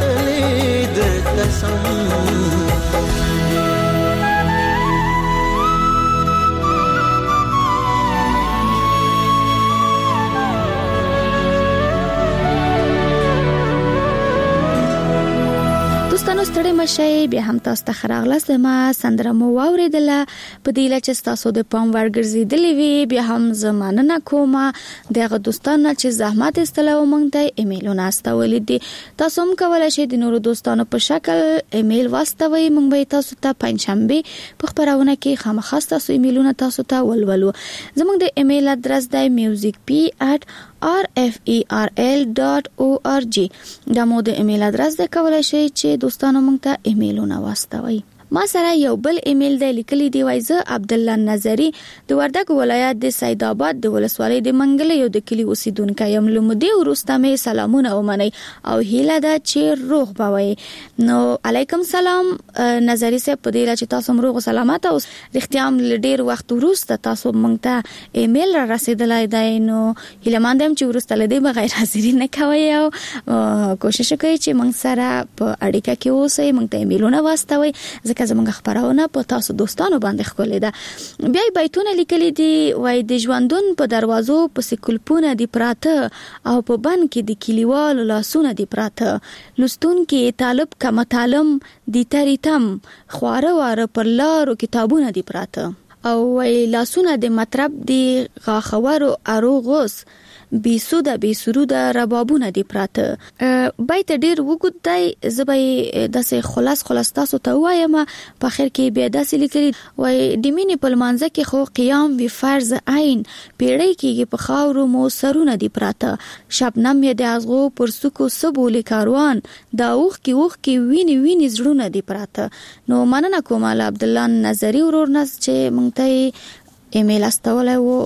مشي بیا هم تاسو ته خراغلاست ما سندره مو واوریدله په دې لچ تاسو د پام ورګرځیدلې وی بیا هم زمانه کوم دغه دوستانو چې زحمت استلو مونږ ته ایمیلونه استولې دي تاسو هم کولای شئ د نورو دوستانو په شکل ایمیل واستوي مونږ به تاسو ته پنځشنبه په خبرونه کې خامخا تاسو ایمیلونه تاسو ته ولولو زموږ د ایمیل ادرس دی music p at r f e r l dot org دا مو د ایمیل ادرس دی کولای شئ چې دوستانو مونږ ته ایمیلونه واستوي ما سره یو بل ایمیل دی لیکلی دی وایزه عبد الله نظری د وردګ ولایت د سید آباد د ولسوالۍ د منګل یو د کلی اوسیدونکو یم لمدي ورسته مې سلامونه ومني او هیله ده چې روغ بوي نو علیکم سلام نظری صاحب په دې چې تاسو روغ سلامت او رښتیا هم ډیر وخت ورسته تاسو مونږ ته ایمیل را رسیدلای دی نو هیله مندم چې ورسته لدی بغیر حاضری نه کوي او کوشش کوي چې مونږ سره په اړیکه کې اوسئ مونږ ته ایمیلونه واستوي که زمونږ خبرونه په تاسو دوستانو باندې خولې ده بیا بیتونه لیکلي دي وای د ژوندون په دروازو په سکولپونه دی پراته او په بن کې د کلیوالو لاسونه دی پراته لستون کې طالب کم تعلم دی تریتم خواره واره پر لارو کتابونه دی پراته او وای لاسونه د مطرب دی غاخورو اروغوس بی سودا بی سرودا ربابونه دی پراته بیت ډیر وګد دی زبای داسې خلاص خلاص تاسو ته وایم په اخر کې بیا داسې لیکلي وای د مینې په لمانځه کې خو قیام وی فرض عین پیړۍ کې په خاورو مو سرونه دی پراته شبنم یې د ازغو پر سکو سبول کاروان دا اوخ کې اوخ کې ویني ویني زړونه دی پراته نو مننه کوم عبد الله نظری ورور نس چې مونږ ته ایمیل استولای وو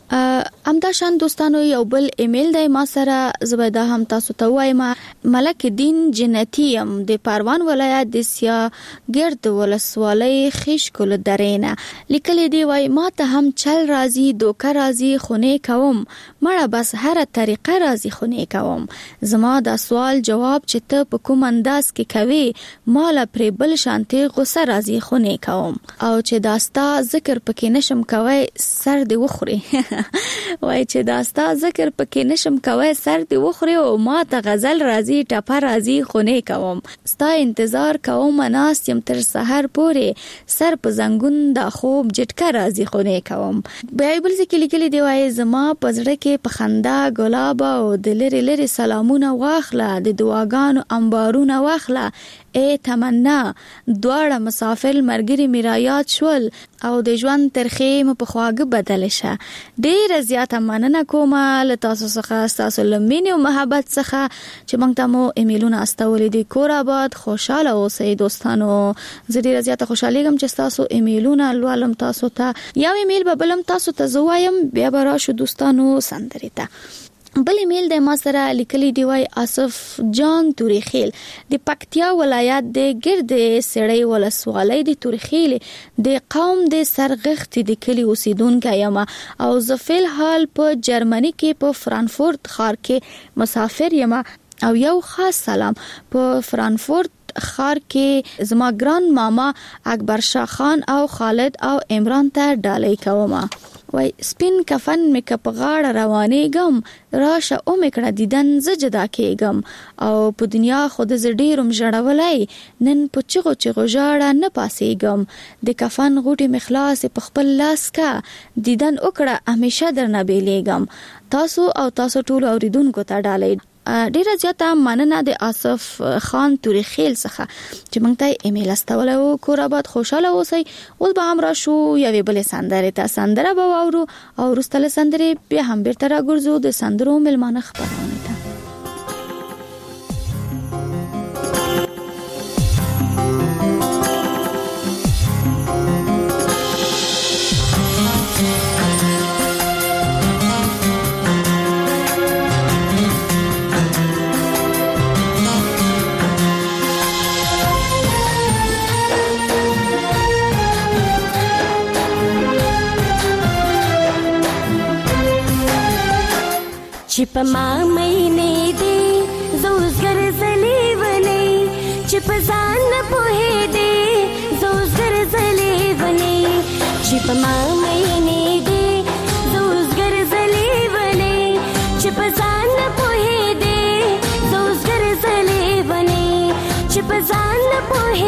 امدا شان دوستانو یو بل ایمیل دی ما سره زبیده هم تاسو ته وایم ملک دین جنتیم د پروان ولایت د سیا ګرد ولسوالۍ خشکل درینه لیکل دی وای ما ته هم چل راضی دوکه راضی خونه کوم مړه بس هر طریقه راضی خونه کوم زما دا سوال جواب چې ته په کوم انداز کې کوي مال پر بل شانتي غوسه راضی خونه کوم او چې داستا ذکر پکې نشم کوي سر دی وخوري وای چې داستا ذکر پکې نشم کوي سر دی وخوري او ما ته غزل راضی ټپه راضی خونه کوم ستا انتظار کوم ناس يم تر سحر پورې سر په زنګون د خوب جټکا راضی خونه کوم بایبل ذکر لیکلی دی وای زما پزړه کې په خندا ګلاب او د لری لری سلامونه واخله د دعاګانو انبارونه واخله اے تمنا دواړه مسافر مرګري میرایات شول او د ژوند ترخې م په خواږه بدل شه ډیر زیاته مننه کوم له تاسو څخه تاسو لمینه او محبت څخه چې موږ ته مو ایمیلونه استولې دي کور آباد خوشاله اوسئ دوستانو زه ډیر زیاته خوشاله یم چې تاسو ایمیلونه لولم تاسو ته یو ایمیل به بلم تاسو ته زوایم بیا به راشو دوستانو سندري ته بل ایمیل د ما سره لیکلی دی وای اسف جان توریخیل د پکتیا ولایت د ګرد سړی ولسوالۍ د توریخیل د قوم د سرغخت د کلی اوسیدونکو یم او زه فل حال په جرمني کې په فرانکفورت ښار کې مسافر یم او یو خاص سلام په فرانکفورت خار کې زما ګران ماما اکبر شاه خان او خالد او عمران ته ډالۍ کوم وای سپین کفن مې کپ غاړه روانې غم راشه او مې کړه دیدن ز جدا کېګم او په دنیا خود ز ډیرم جړولای نن په چغو چغو ژړه نه پاسېګم د کفن غوټي مخلاص په خپل لاس کا دیدن وکړه همیشه درنه بیلېګم تاسو او تاسو ټول اوریدونکو ته ډالۍ ډیره زیاته مننه د آصف خان توریخیل څخه چې موږ ته ایمیل استول او کور آباد خوشاله اوسئ او به هم را شو یوې بلې سندره ته سندره به واورو او وروسته سندره بیا هم بیرته راګرځو د سندرو ملمانه خبرونه ته چې په ما مینې دې زوز ګرځلې ونې چې په ځان نه پوهې دې زوز ګرځلې ونې چې په ما مینې دې زوز ګرځلې ونې چې په ځان نه پوهې دې زوز ګرځلې ونې چې په ځان نه پوهې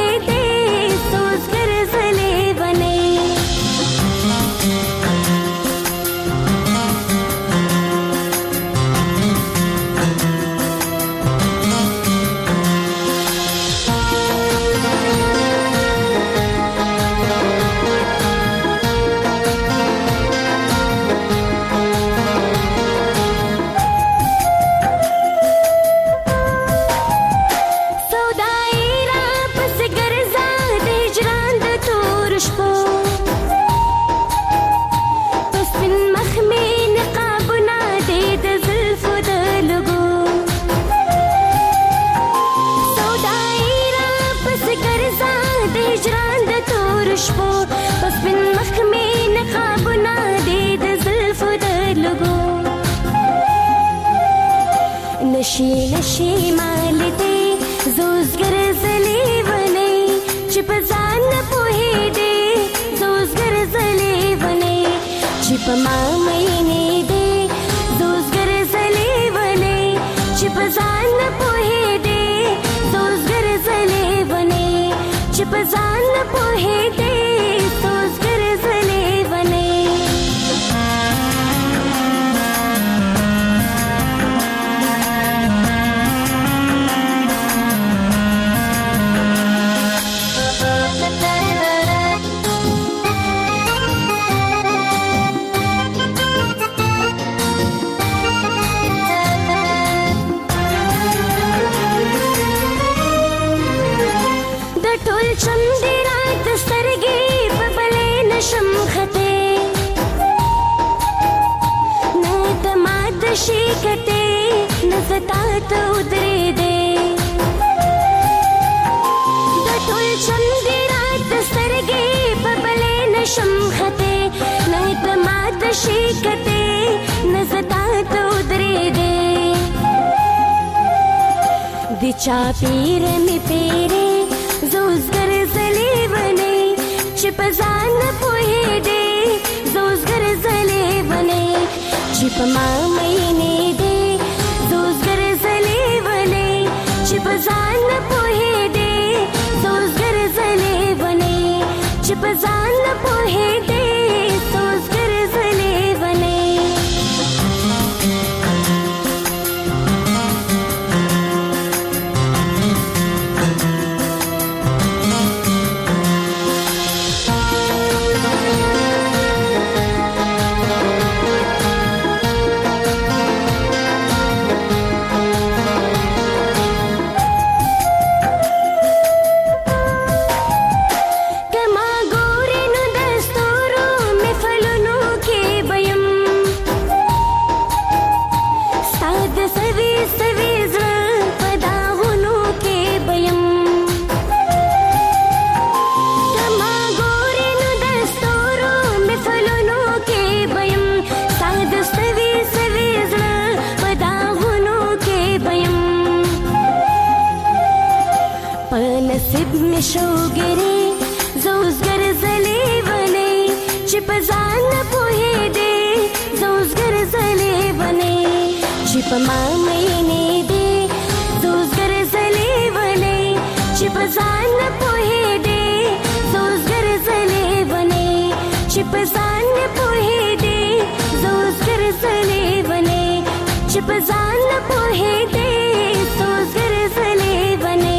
نشي نشي مالته زوزګر زلي ونی چې په ځان پوهې دې زوزګر زلي ونی چې په ما مینه دې زوزګر زلي ونی چې په ځان پوهې دې زوزګر زلي ونی چې په ځان پوهې دې زوزګر زلي ونی شیکته نزتا ته ودرې دې د ټول چم دې رات سترګې په بلې نشم خته نه ته مات شیکته نزتا ته ودرې دې د چا پیر می پیره زوزګر زلي ونی چې په ځان پوهې دې زوزګر زلي ونی چې په ما مینه دې زوزګر زلي ونی چې په ځان پوهې دې زوزګر زلي ونی چې په ځان پوهې دې زوزګر زلي ونی شوګری زوزګر زلي ونی چې په ځان پوهې دې زوزګر زلي ونی چې په ما مینه دې زوزګر زلي ونی چې په ځان پوهې دې زوزګر زلي ونی چې په ځان پوهې دې زوزګر زلي ونی چې په ځان پوهې دې زوزګر زلي ونی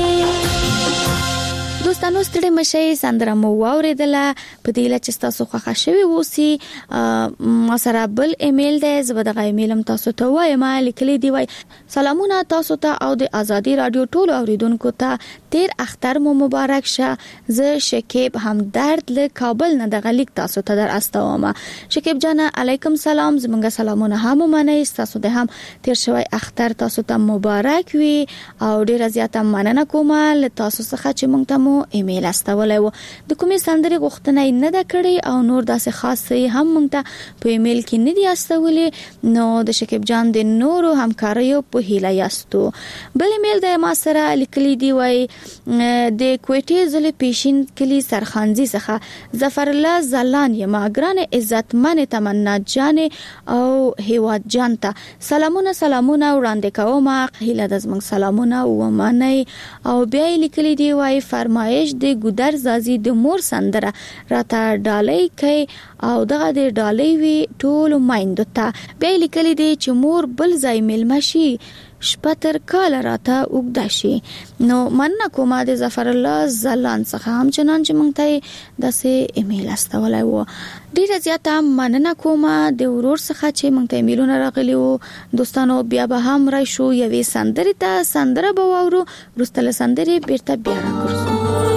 دوستانو ستړي مشي سندره مو واوریدله په دې لچ تاسو خوښه شوي وسی ما سره بل ایمیل دی زبر د ایمیلم تاسو ته وایم لیکلي دی وای سلامونه تاسو ته او د ازادي رادیو ټول اوریدونکو ته تیر اختر مو مبارک شه ز شکیب همدرد له کابل نه د غلیک تاسو ته در استوامه شکیب جان علیکم سلام زمونږ سلامونه هم منئ تاسو د هم تیر شوی اختر تاسو ته مبارک وي او ډیر زیاته مننه کوم له تاسو څخه چې مونږ ته مو ایمیل استولای وو د کومې سندري غوښتنه نه ده کړې او نور داسې خاص هم مونږ ته په ایمیل کې نه دی استولې نو د شکیب جان د نورو همکاریو په هیله یاستو بل ایمیل د ما سره لیکلي دی وای د کوټې زله پیشین کلی سرخانزي څخه ظفر الله زلان یم ګران عزتمن تمنا جان او هیواد جان ته سلامونه سلامونه وړاندې کوم هیله د زمنګ سلامونه و منئ او بیا لیکلي دی وای فرمایش د ګودر زازي د مور سندره راته ډالۍ کوي او دغه د ډالۍ وی ټول مایندو ته بیا لیکلي دی چې مور بل ځای ملمشي شپتر کال راته وګدا شي نو مننه کومه د ظفر الله زلان څخه هم چنان چې مونږ ته داسې ایمیل استولای وو ډیره زیاته مننه کومه د ورور څخه چې مونږ ته ایمیلونه راغلي وو دوستانو بیا به هم را شو یوې سندري ته سندره به وورو رستله سندري بیرته بیا راګرځو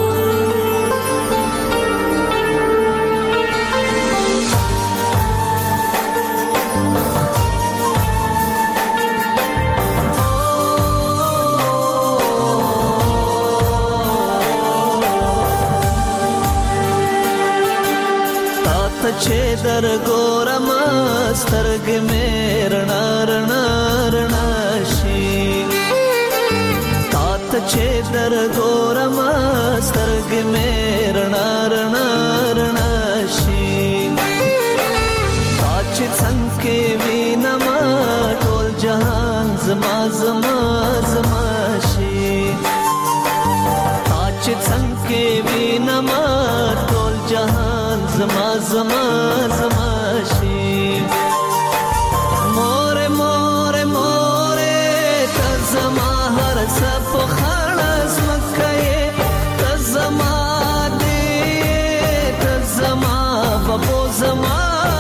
چې در ګورم سترګې مې رڼا رڼا رڼا شي در ګورم سترګې مې رڼا رڼا رڼا شي چې څنګه وینم ټول جهان زما زما زما شي چې څنګه وینم ټول جهان زما زما زما شي مور مور مور ته زما هر څه په خلاص مکه ته زما دې ته زما بابو زما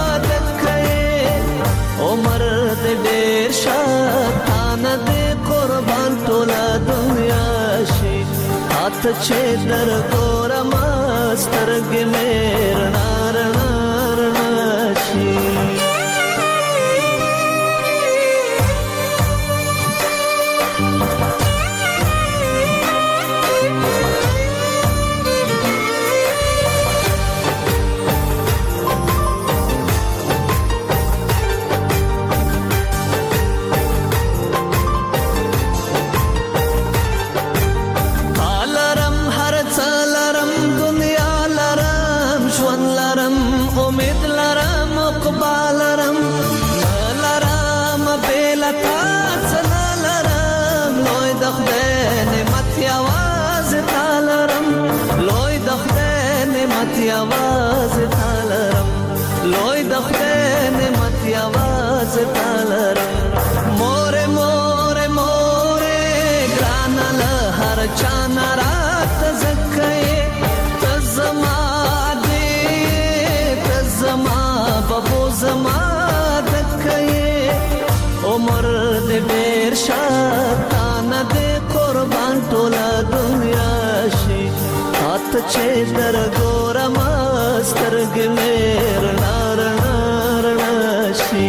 عمر دې ډېر شاتان دې قربان ټوله دنیا شي هات چې در ګورم سترګې مې رڼا رڼا رڼا شي आवाज तालरम लोय दखते ने मत आवाज तालरम मोरे मोरे मोरे ग्रानल हर चाना रात जक्के तजमा दे तजमा बबो जमा दक्के उमर दे बेर शातान दे कुर्बान टोला दुनिया शी हाथ चे दर गोरम سترګې مې رڼا رڼا رڼا شي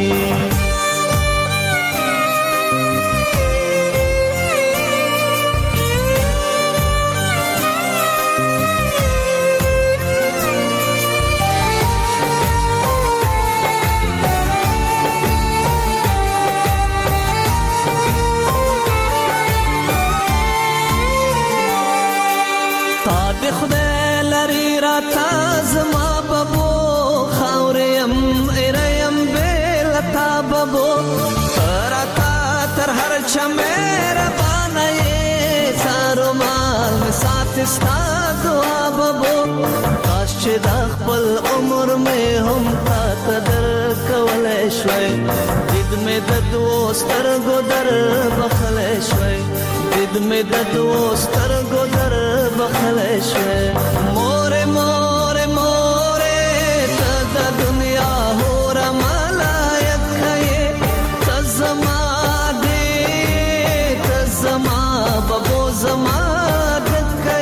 تا دې خدای لري را تازما بابو خاوریم ایریم بیلتا بابو تراتا تر هر چمیر بانای سارو مال سات استا دعا بابو کاش چې د خپل عمر مې هم تا تدر کولای شوي دید مې د دوستر ګدر بخلای شوي دید مې د دوستر ګدر بخلای شوي مور مور مور ته د دنیا هور ملایک یې تزما دې تزما بابو زما دکې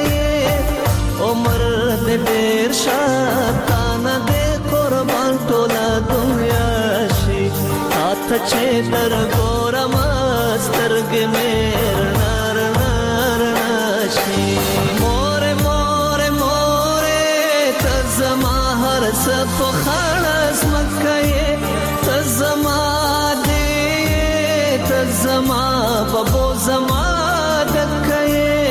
عمر دې ډېر شاتان دې قربان ټوله دنیا شي هات چې در ګورم سترګې مې رڼا رڼا رڼا شي مور مور مور تزما هر څه په خلاص مکه تزما دې تزما بابو زما دکې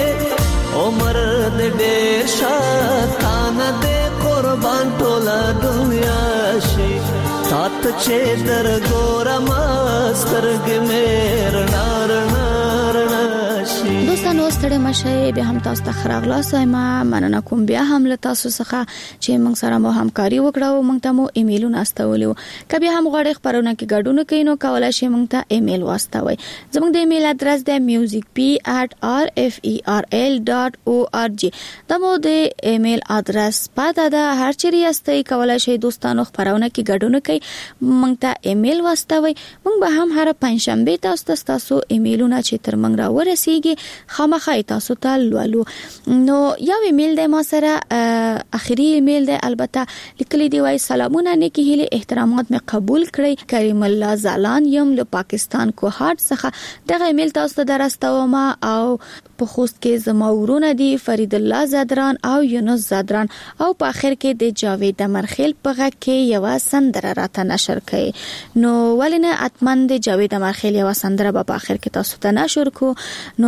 عمر دې ډېر شاتان دې قربان ټوله دنیا شي تات چې در ګورم سترګې مې رڼا رڼا رڼا شي دوستانو ستړي مشه به هم تاسو ته خراغلاس ما مننه کوم بیا هم له تاسو څخه چې موږ سره مو همکاري وکړو موږ ته مو ایمیلونه استولیو کبه هم غواړئ خبرونه کې ګډون کینو کولای شئ موږ ته ایمیل واستوي زموږ د ایمیل ادرس د music p at r f e r l dot org دا مو د ایمیل ادرس پاته ده هر چیرې استئ کولای شئ دوستانو خبرونه کې ګډون کړئ موږ ته ایمیل واستوي موږ به هم هر پنځشنبه تاسو ته تاسو ایمیلونه چې تر موږ را ورسیږي خامخا تاسو ته لولو نو یو ایمیل د ما سره اخیری ایمیل د البته لیکلي دی وای سلامونه نیکی هلي احترامات مې قبول کړئ کریم الله زالان یم له پاکستان کوهاټ څخه دغه ایمیل تاسو ته درستوم او په خوست کې زماورونه دي فرید الله زادران او یونس زادران او په اخر کې د جاوید امرخیل په غږ کې یو سندره راته نشر کړي نو ولنه اتمن د جاوید امرخیل یو سندره په اخر کې تاسو ته نشر کو نو ډیر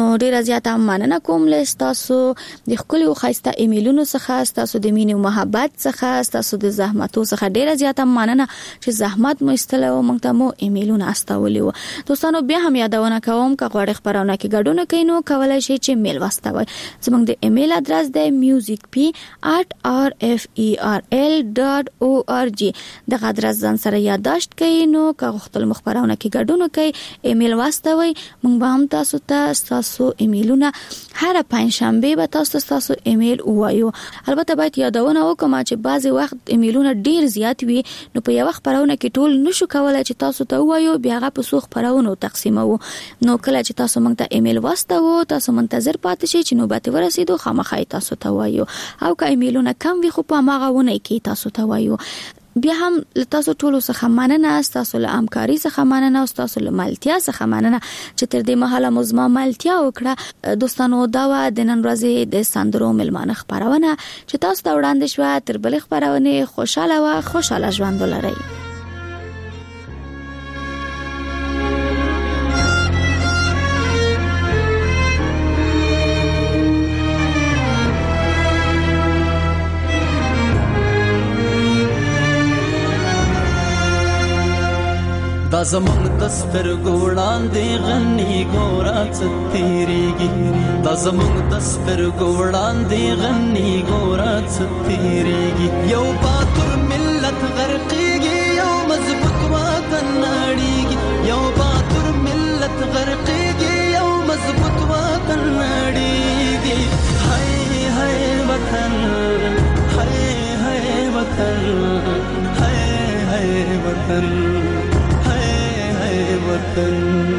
زیاته مننه کوم له تاسو د خپل او خاصه ایمیلونو څخه، تاسو د مینې او محبت څخه، تاسو د زحمتو څخه ډیره زیاته مننه چې زحمت مو استله او موږ ته مو ایمیلونه استولې و. دوستانو بیا هم یادونه کوم که غواړئ خبرونه کې ګډون کړئ نو کولای شئ چې میل واستوي. زموږ د ایمیل ادرس دی music.p at r f e r l dot org. دغه ادرس ځان سره یادداشت کړئ نو که غوښتل مخبرونه کې ګډون کړئ ایمیل واستوي. موږ به هم تاسو ته تاسو ایمیلونه هر پنځشنبه به تاسو تاسو ایمیل وایو. البته باید یادونه وکم چې بعضی وخت ایمیلونه ډیر زیات وي نو په یو خبرونه کې ټول نشو کولای چې تاسو ته وایو بیا هغه په څو خبرونو تقسیمو. نو کله چې تاسو موږ ته ایمیل واستوي تاسو منتظر پاتې شئ چې نوبت ورسیدو خامخا تاسو ته وایو، او که ایمیلونه کم وي خو په هغه ونه کې تاسو ته وایو. بیا هم تاسو ټول څخه مننه، تاسو له همکاري څخه مننه او تاسو له ملتیا څخه مننه چې تر دې مهاله مزما ملتیا وکړه. دوستانو دا و د نن ورځې د سندرو ملمانه خبرونه چې تاسو ته وړاندې شوه. تر بلې خبرونه خوشاله و خوشاله ژوند ولرئ. دا زمونږ د سترګو وړاندې غني ګوره څه تېرېږي، دا زمونږ د سترګو وړاندې غني ګوره څه تېرېږي. یو باتور ملت غرقېږي، یو مضبوط وطن نړېږي. یو باتور ملت غرقېږي، یو مضبوط وطن نړېږي. هاي هاي وطن، هاي هاي وطن، هاي هاي وطن، وطن.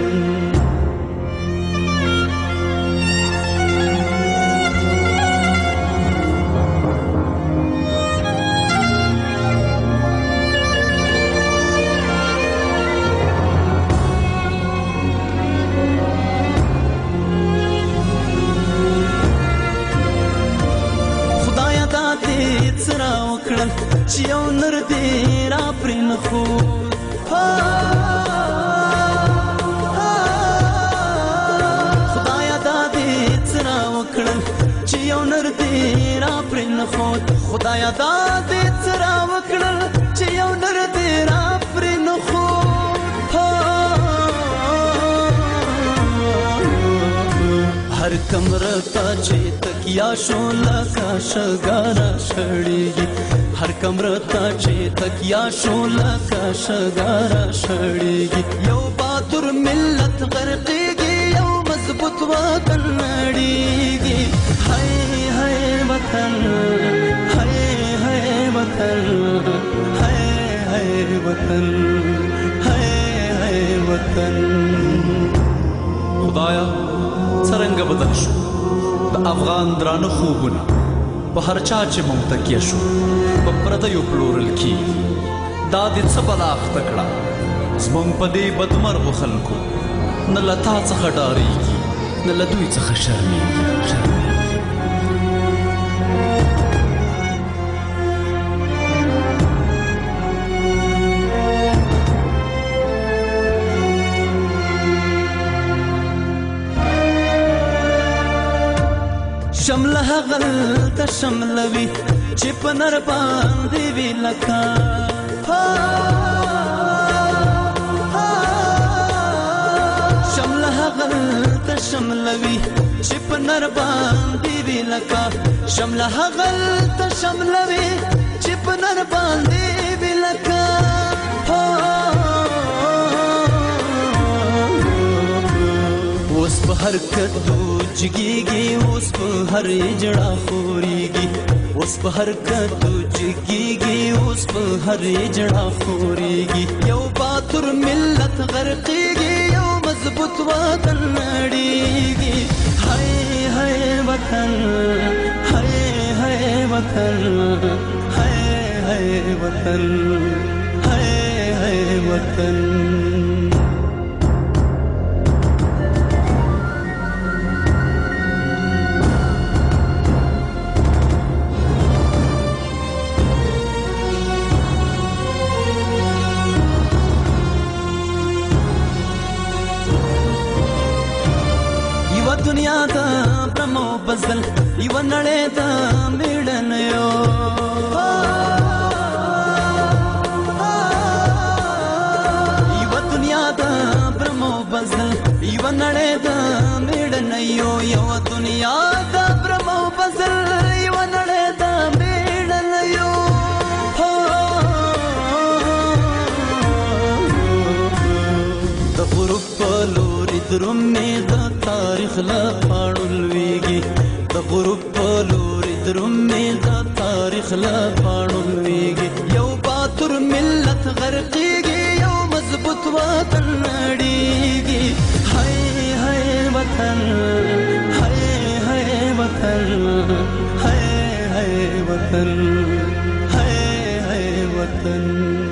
خدایا دا دې څرا وکړل چې یو نر دې را پرې نه خو خدایا دا دې څرا وکړل چې یو نر دې را پرې نه خو. هر کمره ته چې تکیا شو لکه شګاره شړېږي، هر کمره ته چې تکیا شو لکه شګاره شړېږي. یو باتور ملت غرقېږي، یو مضبوط وطن نړېږي. هاي هاي وطن، هاي هاي وطن، هاي هاي وطن، هاي هاي وطن. خدایا څرنګه بدل شو د افغان درانه خوبونه، په هر چا چې مونږ تکیه شو په پردیو پلورل کی. دا دې څه بلا اخته کړه زمونږ په دې بدمرغو خلکو، نه له تا څخه ډارېږي نه له دوی څخه شرمېږي. شمله غل ته شملوي چې په نر باندې وی لکه شمله غل ته شملوي چې په نر باندې وی لکه شمله غل ته شملوي چې په نر باندې وی لکه اوس په حرکت جګيږي، اوس په هر جړه خوريږي، اوس په حرکت جګيږي، اوس په هر جړه خوريږي. یو باتور ملت غرقېږي، یو مضبوط وطن نړېږي. هاي هاي وطن، هاي هاي وطن، هاي هاي وطن، هاي هاي وطن. دنیا ته برمو بزل یو نړۍ ته میړنه یو یو دنیا ته برمو بزل یو نړۍ ته میړنه یو یو دنیا ته برمو بزل یو نړۍ ته میړنه یو د غروب په لوري درومې د تاریخ له پاڼو لویږي د غروب په لوري درومې د تاریخ له پاڼو لویږي یو باتور ملت غرقېږي یو مضبوط وطن نړېږي هاي هاي وطن هاي هاي وطن هاي هاي وطن هاي هاي وطن